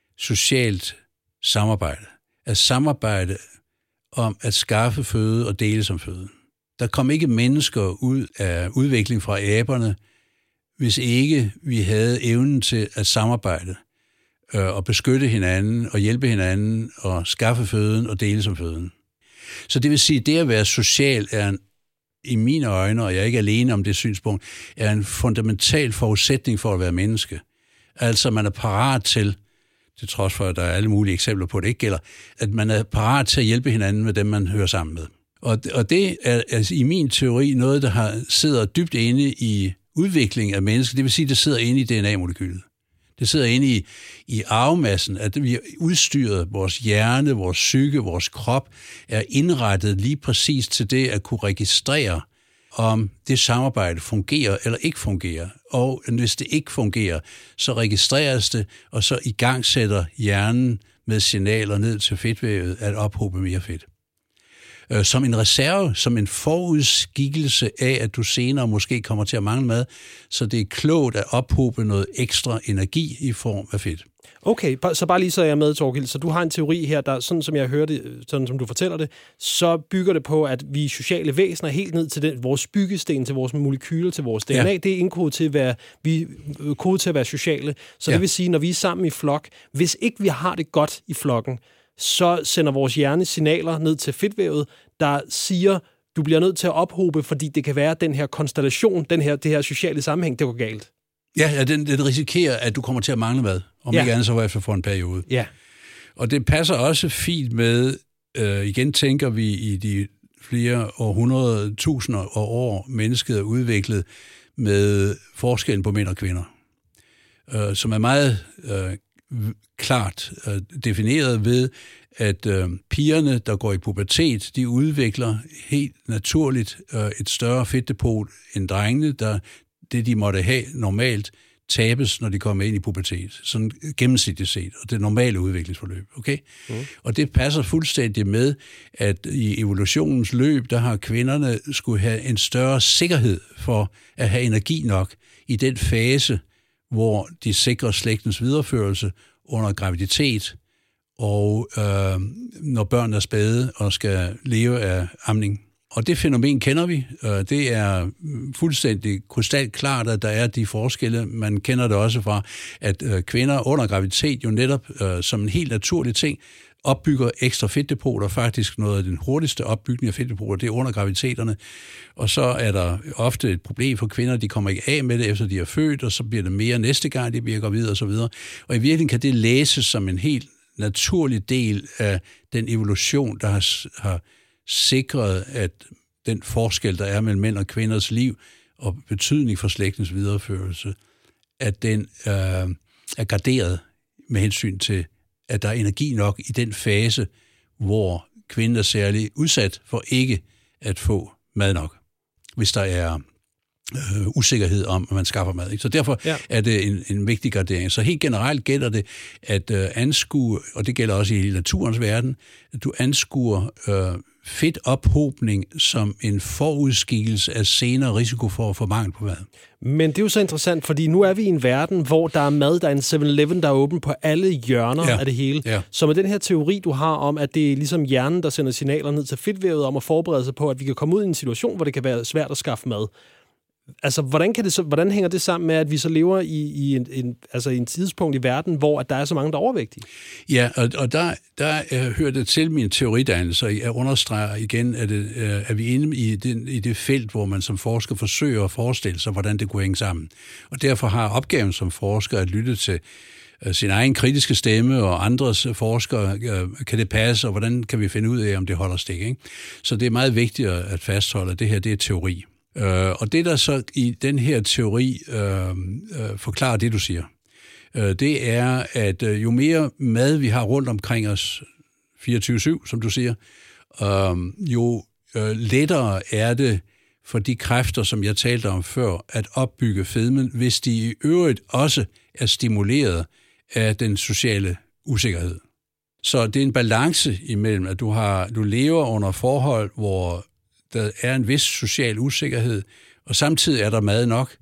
socialt samarbejde. At samarbejde om at skaffe føde og dele som føde. Der kom ikke mennesker ud af udvikling fra aberne, hvis ikke vi havde evnen til at samarbejde øh, og beskytte hinanden og hjælpe hinanden og skaffe føden og dele som føden. Så det vil sige, at det at være social er en, i mine øjne, og jeg er ikke alene om det synspunkt, er en fundamental forudsætning for at være menneske. Altså man er parat til, til trods for, at der er alle mulige eksempler på, at det ikke gælder, at man er parat til at hjælpe hinanden med dem, man hører sammen med. Og, og det er altså, i min teori noget, der har sidder dybt inde i udvikling af mennesker, det vil sige, at det sidder inde i D N A-molekylet. Det sidder inde i, i arvemassen, at vi er udstyret, vores hjerne, vores psyke, vores krop er indrettet lige præcis til det at kunne registrere, om det samarbejde fungerer eller ikke fungerer. Og hvis det ikke fungerer, så registreres det, og så igangsætter hjernen med signaler ned til fedtvævet at ophobe mere fedt. Som en reserve, som en forudskikkelse af, at du senere måske kommer til at mangle mad, så det er klogt at ophobe noget ekstra energi i form af fedt. Okay, så bare lige så er jeg med, Torkild. Så du har en teori her, der, sådan som jeg hørte, sådan som du fortæller det, så bygger det på, at vi sociale væsener helt ned til den, vores byggesten, til vores molekyler, til vores D N A, ja. Det er indkodet til at være, vi er kodet til at være sociale. Så ja. Det vil sige, når vi er sammen i flok, hvis ikke vi har det godt i flokken, så sender vores hjerne signaler ned til fedtvævet, der siger, du bliver nødt til at ophobe, fordi det kan være den her konstellation, den her, det her sociale sammenhæng, det går galt. Ja, ja den, den risikerer, at du kommer til at mangle mad, om ja. ikke andet så var efter for en periode. Ja. Og det passer også fint med, øh, igen tænker vi i de flere århundrede, tusinder af år, mennesket er udviklet med forskellen på mænd og kvinder, øh, som er meget øh, klart øh, defineret ved, at øh, pigerne, der går i pubertet, de udvikler helt naturligt øh, et større fedtdepot end drengene, der det, de måtte have normalt, tabes, når de kommer ind i pubertet. Sådan gennemsnitligt set, og det normale udviklingsforløb. Okay? Mm. Og det passer fuldstændig med, at i evolutionens løb, der har kvinderne skulle have en større sikkerhed for at have energi nok i den fase, hvor de sikrer slægtens videreførelse under graviditet, og øh, når børn er spæde og skal leve af amning. og det fænomen kender vi. Det er fuldstændig krystalklart, at der er de forskelle. Man kender det også fra, at kvinder under graviditet jo netop som en helt naturlig ting opbygger ekstra fedtdepoter. Faktisk noget af den hurtigste opbygning af fedtdepoter, det er under graviditeterne. Og så er der ofte et problem for kvinder, de kommer ikke af med det, efter de er født, og så bliver det mere næste gang, de bliver gravide og så videre. Og i virkeligheden kan det læses som en helt naturlig del af den evolution, der har, har sikret, at den forskel, der er mellem mænd og kvinders liv og betydning for slægtens videreførelse, at den øh, er garderet med hensyn til, at der er energi nok i den fase, hvor kvinden er særlig udsat for ikke at få mad nok, hvis der er øh, usikkerhed om, at man skaffer mad. Ikke? Så derfor ja. er det en, en vigtig gardering. Så helt generelt gælder det at øh, anskue, og det gælder også i naturens verden, at du anskuer øh, fedtophobning som en forudskikkelse af senere risiko for at få mangel på mad. Men det er jo så interessant, fordi nu er vi i en verden, hvor der er mad, der er en seven eleven, der er åben på alle hjørner ja. af det hele. Ja. Så med den her teori, du har om, at det er ligesom hjernen, der sender signaler ned til fedtvævet om at forberede sig på, at vi kan komme ud i en situation, hvor det kan være svært at skaffe mad. Altså, hvordan, kan det så, hvordan hænger det sammen med, at vi så lever i, i, en, en, altså i en tidspunkt i verden, hvor at der er så mange, der er overvægtige? Ja, og, og der, der uh, hører det til min teoridannelse, og jeg understreger igen, at, uh, at vi er inde i, den, i det felt, hvor man som forsker forsøger at forestille sig, hvordan det kunne hænge sammen. Og derfor har opgaven som forsker at lytte til uh, sin egen kritiske stemme og andres forskere. Uh, kan det passe, og hvordan kan vi finde ud af, om det holder stik? Ikke? Så det er meget vigtigt at fastholde, at det her det er teori. Uh, og det, der så i den her teori uh, uh, forklarer det, du siger, uh, det er, at uh, jo mere mad vi har rundt omkring os, fireogtyve syv, som du siger, uh, jo uh, lettere er det for de kræfter, som jeg talte om før, at opbygge fedmen, hvis de i øvrigt også er stimuleret af den sociale usikkerhed. Så det er en balance imellem, at du, har, du lever under forhold, hvor der er en vis social usikkerhed, og samtidig er der mad nok,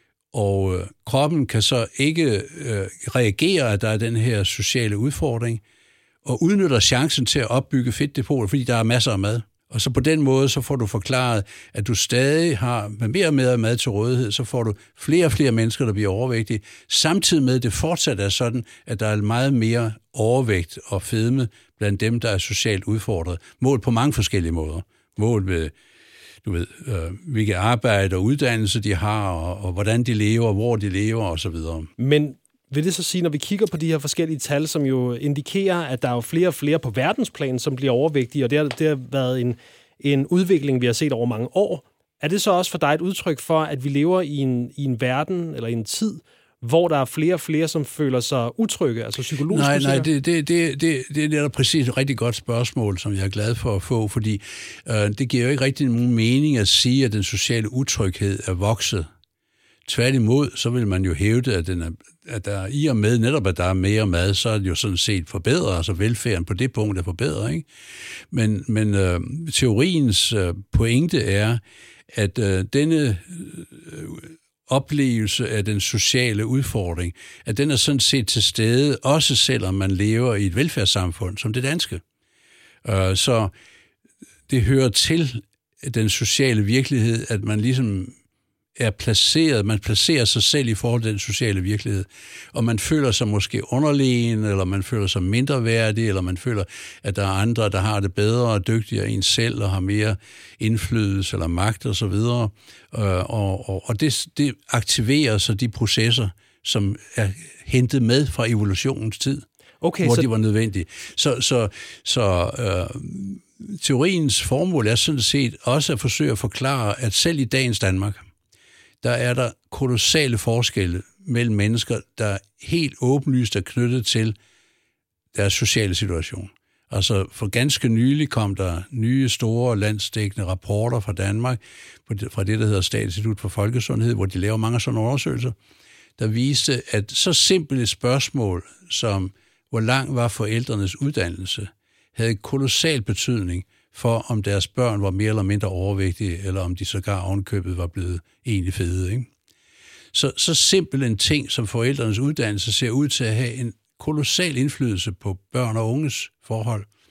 og øh, kroppen kan så ikke øh, reagere, at der er den her sociale udfordring, og udnytter chancen til at opbygge fedtdepoter, fordi der er masser af mad. Og så på den måde, så får du forklaret, at du stadig har med mere og mere mad til rådighed, så får du flere og flere mennesker, der bliver overvægtige, samtidig med, at det fortsat er sådan, at der er meget mere overvægt og fedme blandt dem, der er socialt udfordret, målt på mange forskellige måder. Mål med, du ved, øh, hvilke arbejde og uddannelse de har, og, og hvordan de lever, hvor de lever, og så videre. Men vil det så sige, når vi kigger på de her forskellige tal, som jo indikerer, at der er jo flere og flere på verdensplan, som bliver overvægtige, og det har, det har været en, en udvikling, vi har set over mange år. Er det så også for dig et udtryk for, at vi lever i en, i en verden, eller i en tid, hvor der er flere og flere, som føler sig utrygge, altså psykologisk? Nej, nej, det, det, det, det, det er præcis et rigtig godt spørgsmål, som jeg er glad for at få, fordi øh, det giver jo ikke rigtig nogen mening at sige, at den sociale utryghed er vokset. Tværtimod, så vil man jo hævde, at, den er, at der i og med netop, at der er mere mad, så er det jo sådan set forbedret, altså velfærden på det punkt er forbedret, ikke? Men, men øh, teoriens øh, pointe er, at øh, denne øh, oplevelse af den sociale udfordring, at den er sådan set til stede, også selvom man lever i et velfærdssamfund som det danske. Uh, så det hører til den sociale virkelighed, at man ligesom er placeret, man placerer sig selv i forhold til den sociale virkelighed, og man føler sig måske underlegen, eller man føler sig mindre værdig, eller man føler, at der er andre, der har det bedre og dygtigere end en selv, og har mere indflydelse eller magt og så videre. Og, og, og det, det aktiverer så de processer, som er hentet med fra evolutionens tid, okay, hvor så de var nødvendige. Så, så, så øh, teoriens formål er sådan set også at forsøge at forklare, at selv i dagens Danmark, der er der kolossale forskelle mellem mennesker, der helt åbenlyst er knyttet til deres sociale situation. Altså for ganske nylig kom der nye store landsdækkende rapporter fra Danmark, fra det, der hedder Statens Institut for Folkesundhed, hvor de laver mange sådan undersøgelser, der viste, at så simpelt et spørgsmål som, hvor lang var forældrenes uddannelse, havde kolossal betydning for, om deres børn var mere eller mindre overvægtige, eller om de sågar ovenkøbet var blevet egentlig fede. Ikke? Så, så simpel en ting som forældrenes uddannelse ser ud til at have en kolossal indflydelse på børn og unges forhold.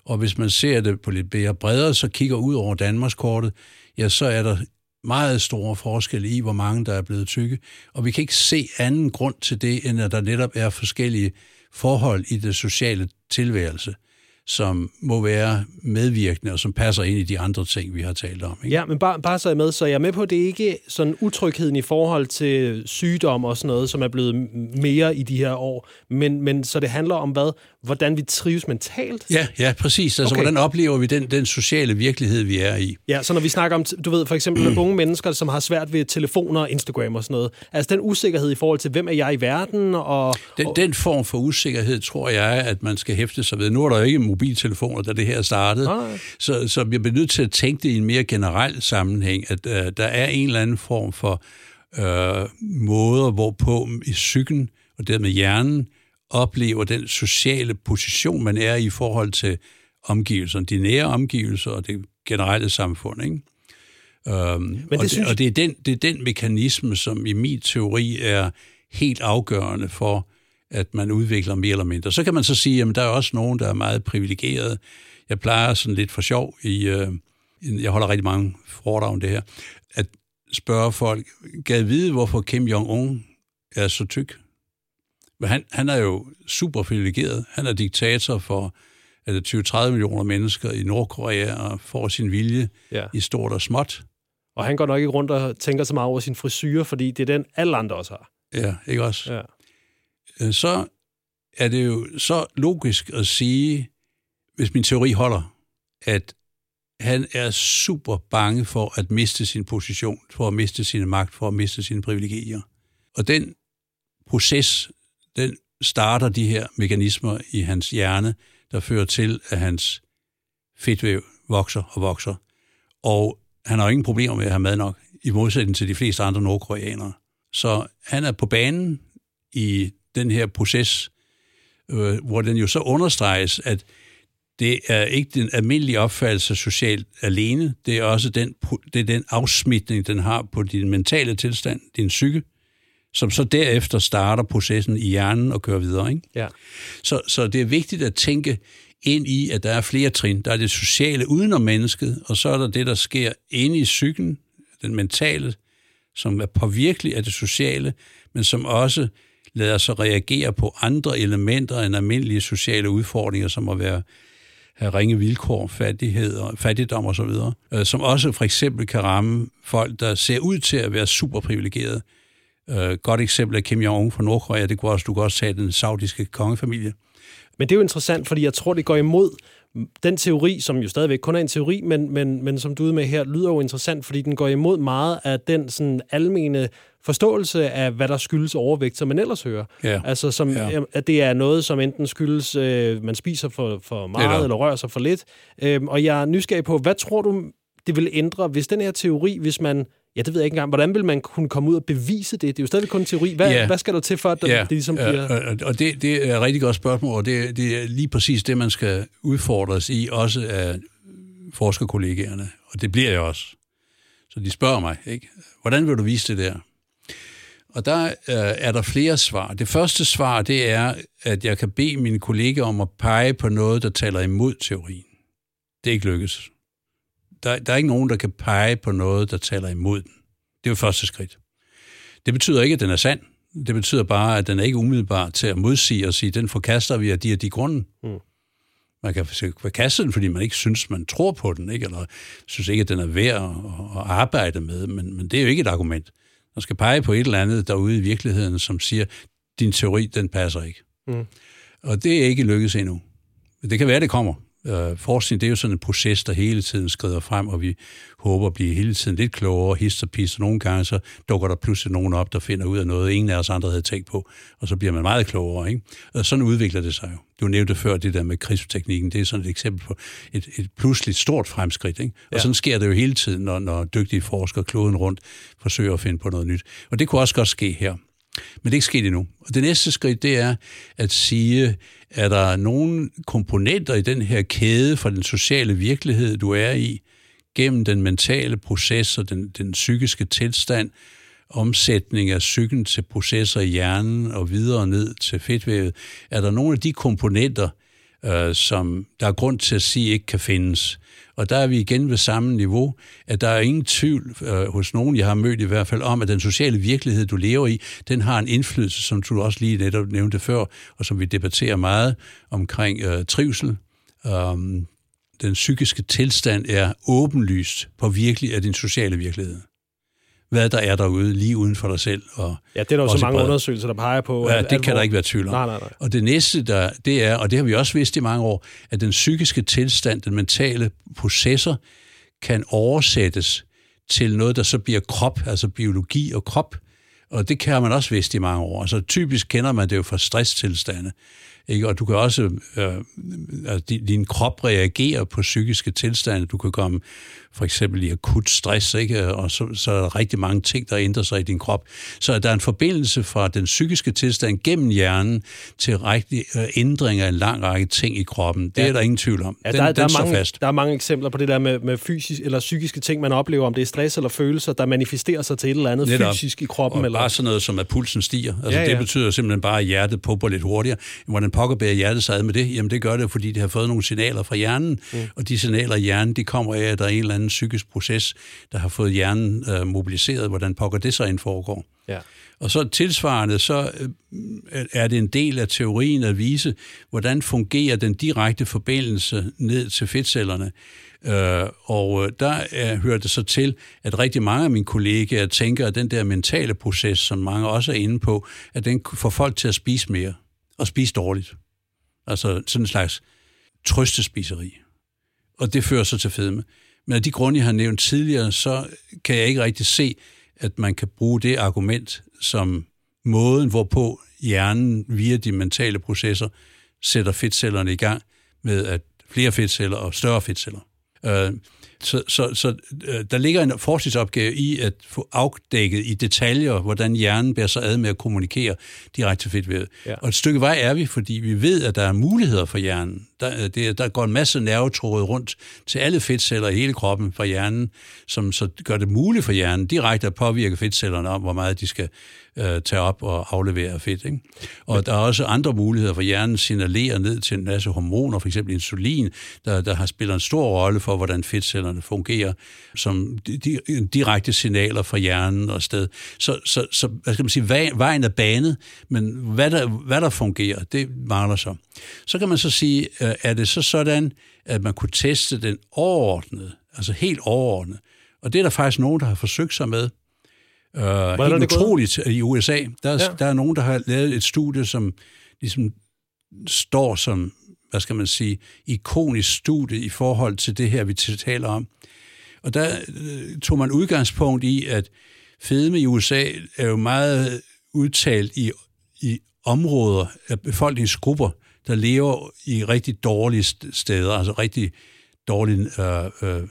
Og hvis man ser det på lidt mere bredere, så kigger ud over Danmarkskortet, ja, så er der meget store forskelle i, hvor mange der er blevet tykke. Og vi kan ikke se anden grund til det, end at der netop er forskellige forhold i det sociale tilværelse, som må være medvirkende, og som passer ind i de andre ting, vi har talt om. Ikke? Ja, men bare, bare så er jeg med, så jeg er med på, at det ikke er sådan utrygheden i forhold til sygdom og sådan noget, som er blevet mere i de her år, men, men så det handler om hvad? Hvordan vi trives mentalt? Ja, ja, præcis. Altså, okay. Hvordan oplever vi den, den sociale virkelighed, vi er i? Ja, så når vi snakker om, du ved, for eksempel mm. unge mennesker, som har svært ved telefoner og Instagram og sådan noget, altså den usikkerhed i forhold til, hvem er jeg i verden? Og, den, og... den form for usikkerhed, tror jeg, at man skal hæfte sig ved. Nu er der jo ikke mobiltelefoner, da det her startede, ah. så, så vi bliver nødt til at tænke det i en mere generel sammenhæng, at uh, der er en eller anden form for uh, måder, hvorpå i psyken og dermed hjernen oplever den sociale position, man er i forhold til omgivelserne, de nære omgivelser og det generelle samfund. Ikke? Um, Men det og, det, synes... og det, er den, det er den mekanisme, som i min teori er helt afgørende for, at man udvikler mere eller mindre. Så kan man så sige, at der er også nogen, der er meget privilegerede. Jeg plejer sådan lidt for sjov, i, øh, jeg holder rigtig mange foredrag om det her, at spørge folk, gad vide, hvorfor Kim Jong-un er så tyk? Men han, han er jo super privilegeret. Han er diktator for tyve til tredive millioner mennesker i Nordkorea og får sin vilje ja. i stort og småt. Og han går nok ikke rundt og tænker så meget over sin frisyre, fordi det er den, alle andre også har. Ja, ikke også? Ja. Så er det jo så logisk at sige, hvis min teori holder, at han er super bange for at miste sin position, for at miste sin magt, for at miste sine privilegier. Og den proces, den starter de her mekanismer i hans hjerne, der fører til, at hans fedtvæv vokser og vokser. Og han har jo ingen problemer med at have mad nok, i modsætning til de fleste andre nordkoreanere. Så han er på banen i den her proces, øh, hvor den jo så understreges, at det er ikke den almindelige opfattelse socialt alene, det er også den, det er den afsmitning, den har på din mentale tilstand, din psyke, som så derefter starter processen i hjernen og kører videre. Ikke? Ja. Så, så det er vigtigt at tænke ind i, at der er flere trin. Der er det sociale udenom mennesket, og så er der det, der sker inde i psyken, den mentale, som er påvirkelig af det sociale, men som også lader sig reagere på andre elementer end almindelige sociale udfordringer, som at være have ringe vilkår, fattighed og fattigdom og så videre, som også for eksempel kan ramme folk, der ser ud til at være super privilegerede. Godt eksempel er Kim Jong-un fra Nordkorea, det kunne også, du kan også tage den saudiske kongefamilie. Men det er jo interessant, fordi jeg tror, det går imod den teori, som jo stadigvæk kun er en teori, men, men, men som du er ude med her, lyder jo interessant, fordi den går imod meget af den sådan almene forståelse af, hvad der skyldes overvægt, som man ellers hører. Ja. Altså, som, ja. at det er noget, som enten skyldes, øh, man spiser for, for meget, eller, eller rører sig for lidt. Øhm, og jeg er nysgerrig på, hvad tror du, det vil ændre, hvis den her teori, hvis man, ja, det ved jeg ikke engang, hvordan vil man kunne komme ud og bevise det? Det er jo stadig kun en teori. Hvad, ja. hvad skal der til for, at det, ja. det ligesom bliver... Ja. Og det, det er et rigtig godt spørgsmål, og det, det er lige præcis det, man skal udfordres i, også af forskerkollegaerne. Og det bliver jeg også. Så de spørger mig, ikke? Hvordan vil du vise det der? Og der øh, er der flere svar. Det første svar, det er, at jeg kan bede mine kollegaer om at pege på noget, der taler imod teorien. Det er ikke lykkes. Der, der er ikke nogen, der kan pege på noget, der taler imod den. Det er jo første skridt. Det betyder ikke, at den er sand. Det betyder bare, at den er ikke umiddelbar til at modsige og sige, den forkaster vi af de og de grunde. Mm. Man kan forkaste den, fordi man ikke synes, man tror på den, ikke? Eller synes ikke, at den er værd at, at arbejde med, men, men det er jo ikke et argument. Man skal pege på et eller andet derude i virkeligheden, som siger, din teori, den passer ikke. Mm. Og det er ikke lykkedes endnu. Det kan være, det kommer. Uh, forskning, det er jo sådan en proces, der hele tiden skrider frem, og vi håber at blive hele tiden lidt klogere, hist og pis, og nogle gange så dukker der pludselig nogen op, der finder ud af noget, ingen af os andre havde tænkt på, og så bliver man meget klogere, ikke? Og sådan udvikler det sig jo. Du nævnte før det der med CRISPR-teknikken, det er sådan et eksempel på et, et pludseligt stort fremskridt, ikke? Og ja. Sådan sker det jo hele tiden, når, når dygtige forskere kloden rundt forsøger at finde på noget nyt. Og det kunne også godt ske her. Men det er ikke sket endnu. Og det næste skridt, det er at sige, er der nogle komponenter i den her kæde fra den sociale virkelighed, du er i, gennem den mentale proces og den, den psykiske tilstand, omsætning af psyken til processer i hjernen og videre ned til fedtvævet, er der nogle af de komponenter, øh, som der er grund til at sige ikke kan findes. Og der er vi igen ved samme niveau, at der er ingen tvivl øh, hos nogen, jeg har mødt i hvert fald, om, at den sociale virkelighed, du lever i, den har en indflydelse, som du også lige netop nævnte før, og som vi debatterer meget omkring øh, trivsel. Um, den psykiske tilstand er åbenlyst på virkelig af din sociale virkelighed. Hvad der er derude, lige uden for dig selv. Og ja, det er der jo så mange undersøgelser, der peger på. Ja, det kan hvor... der ikke være tvivl om. Nej, nej, nej. Og det næste, der, det er, og det har vi også vidst i mange år, at den psykiske tilstand, den mentale processer, kan oversættes til noget, der så bliver krop, altså biologi og krop. Og det kan man også vidst i mange år. Altså typisk kender man det jo fra stresstilstande. Ikke? Og du kan også, øh, altså, din, din krop reagerer på psykiske tilstande. Du kan komme for eksempel i akut stress, ikke? Og så, så er der rigtig mange ting, der ændrer sig i din krop. Så der er en forbindelse fra den psykiske tilstand gennem hjernen til rigtig øh, ændring af en lang række ting i kroppen. Det ja. er der ingen tvivl om. Ja, den, der, den der, er står mange, fast. Der er mange eksempler på det der med, med fysisk eller psykiske ting, man oplever, om det er stress eller følelser, der manifesterer sig til et eller andet Netop. fysisk i kroppen. Og eller... bare sådan noget som, at pulsen stiger. Altså, ja, ja. Det betyder simpelthen bare, at hjertet pumper lidt hurtigere. Hvordan pokker bærer hjertet sig ad med det? Jamen det gør det, fordi det har fået nogle signaler fra hjernen, mm. og de signaler i hjernen, de kommer af, at der er en eller anden psykisk proces, der har fået hjernen øh, mobiliseret. Hvordan pokker det så ind foregår? Ja. Og så tilsvarende, så øh, er det en del af teorien at vise, hvordan fungerer den direkte forbindelse ned til fedtcellerne. Øh, og der er, hører det så til, at rigtig mange af mine kollegaer tænker, at den der mentale proces, som mange også er inde på, at den får folk til at spise mere og spise dårligt. Altså sådan en slags trøstespiseri. Og det fører så til fedme. Men af de grunde, jeg har nævnt tidligere, så kan jeg ikke rigtig se, at man kan bruge det argument som måden, hvorpå hjernen via de mentale processer sætter fedtcellerne i gang med at flere fedtceller og større fedtceller. Så, så, så der ligger en forskningsopgave i at få afdækket i detaljer, hvordan hjernen bærer sig ad med at kommunikere direkte til fedtvævet. Ja. Og et stykke vej er vi, fordi vi ved, at der er muligheder for hjernen. Der, det, der går en masse nervetråde rundt til alle fedtceller i hele kroppen fra hjernen, som så gør det muligt for hjernen direkte at påvirke fedtcellerne om, hvor meget de skal øh, tage op og aflevere fedt. Ikke? Og Men... der er også andre muligheder for hjernen signalerer ned til en masse hormoner, f.eks. insulin, der, der har spillet en stor rolle for, hvordan fedtcellerne fungerer, som di- direkte signaler fra hjernen og sted. Så, så, så hvad skal man sige, vejen er banet, men hvad der, hvad der fungerer, det mangler så. Så kan man så sige, er det så sådan, at man kunne teste den overordnet, altså helt overordnet. Og det er der faktisk nogen, der har forsøgt sig med. Uh, helt utroligt i U S A. Der er, ja. der er nogen, der har lavet et studie, som ligesom står som, hvad skal man sige, ikonisk studie i forhold til det her, vi taler om. Og der uh, tog man udgangspunkt i, at fedme i U S A er jo meget udtalt i, i områder af befolkningsgrupper, der lever i rigtig dårlige steder, altså rigtig dårlige øh, øh,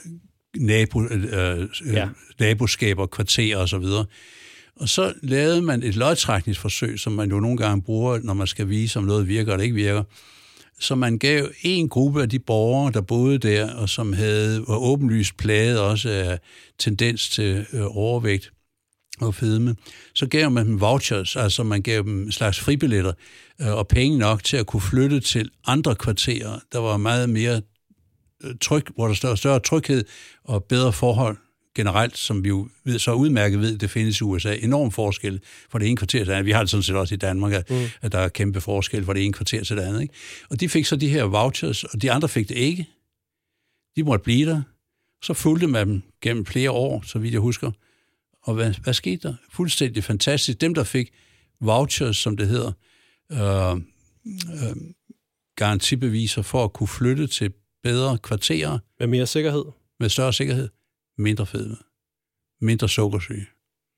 nabo, øh, ja. naboskaber, kvarterer og så videre. Og så lavede man et lodtrækningsforsøg, som man jo nogle gange bruger, når man skal vise, om noget virker eller ikke virker. Så man gav en gruppe af de borgere, der boede der, og som havde, var åbenlyst plaget også af tendens til øh, overvægt og fedme, så gav man dem vouchers, altså man gav dem en slags fribilletter øh, og penge nok til at kunne flytte til andre kvarterer. Der var meget mere tryg, hvor der større, større tryghed og bedre forhold generelt, som vi jo ved, så udmærket ved, det findes i U S A. Enorm forskel fra det ene kvarter til det andet. Vi har det sådan set også i Danmark, at, mm. at der er kæmpe forskel fra det ene kvarter til det andet. Ikke? Og de fik så de her vouchers, og de andre fik det ikke. De måtte blive der. Så fulgte man dem gennem flere år, så vidt jeg husker. Og hvad, hvad skete der? Fuldstændig fantastisk. Dem, der fik vouchers, som det hedder, øh, øh, garantibeviser for at kunne flytte til bedre kvarterer. Med mere sikkerhed. Med større sikkerhed. Mindre fedme. Mindre sukkersyge.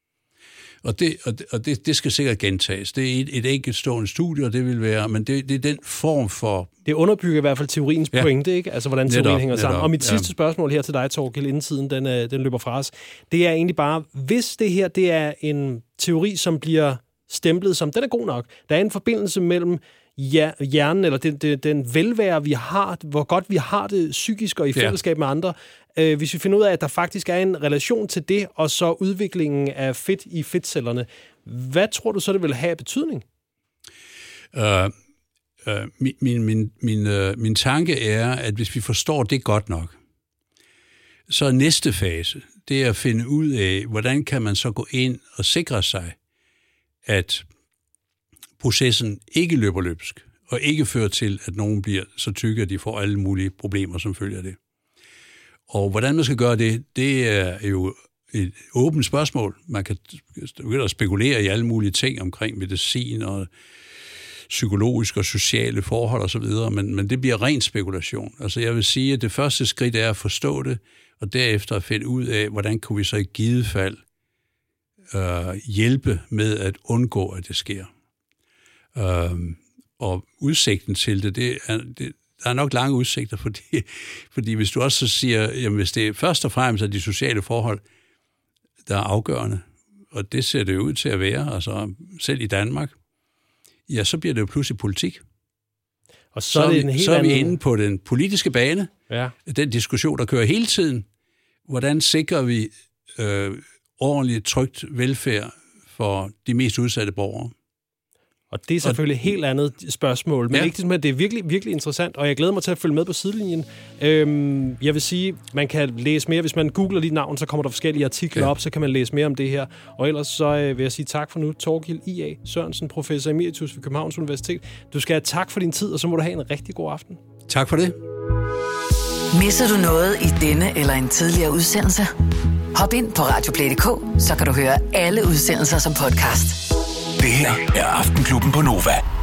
Og det, og det, og det, det skal sikkert gentages. Det er et, et enkelt stående studie, og det vil være, men det, det er den form for... Det underbygger i hvert fald teoriens ja. pointe, ikke? Altså, hvordan teorien netop, hænger sammen. netop, Og mit sidste ja. spørgsmål her til dig, Thorkild, inden tiden den, den løber fra os, det er egentlig bare, hvis det her det er en teori, som bliver stemplet som, den er god nok, der er en forbindelse mellem hjernen, eller den, den, den velvære, vi har, hvor godt vi har det psykisk og i fællesskab ja. med andre, øh, hvis vi finder ud af, at der faktisk er en relation til det, og så udviklingen af fedt i fedtcellerne, hvad tror du så, det vil have af betydning? Uh, Uh, min, min, min, min, uh, min tanke er, at hvis vi forstår det godt nok, så er næste fase, det er at finde ud af, hvordan kan man så gå ind og sikre sig, at processen ikke løber løbsk, og ikke fører til, at nogen bliver så tykke, at de får alle mulige problemer, som følger det. Og hvordan man skal gøre det, det er jo et åbent spørgsmål. Man kan begynde at spekulere i alle mulige ting omkring medicin og psykologiske og sociale forhold osv., men, men det bliver ren spekulation. Altså jeg vil sige, at det første skridt er at forstå det, og derefter at finde ud af, hvordan kunne vi så i givet fald øh, hjælpe med at undgå, at det sker. Øh, og udsigten til det, det er, det, der er nok lange udsigter, fordi, fordi hvis du også så siger, jamen hvis det først og fremmest er de sociale forhold, der er afgørende, og det ser det jo ud til at være, altså selv i Danmark, ja, så bliver det jo pludselig politik. Og så, så, er, det vi, en helt så er vi anden... inde på den politiske bane, ja. Den diskussion, der kører hele tiden. Hvordan sikrer vi øh, ordentligt, trygt velfærd for de mest udsatte borgere? Og det er selvfølgelig et helt andet spørgsmål, men ja. ikke det, det er virkelig, virkelig interessant, og jeg glæder mig til at følge med på sidelinjen. Øhm, jeg vil sige, man kan læse mere, hvis man googler dit navn, så kommer der forskellige artikler ja. op, så kan man læse mere om det her. Og ellers så øh, vil jeg sige tak for nu, Thorkild I A Sørensen, professor emeritus ved Københavns Universitet. Du skal have tak for din tid, og så må du have en rigtig god aften. Tak for det. Misser du noget i denne eller en tidligere udsendelse? Hop ind på radioplay punktum d k, så kan du høre alle udsendelser som podcast. Det her er Aftenklubben på Nova.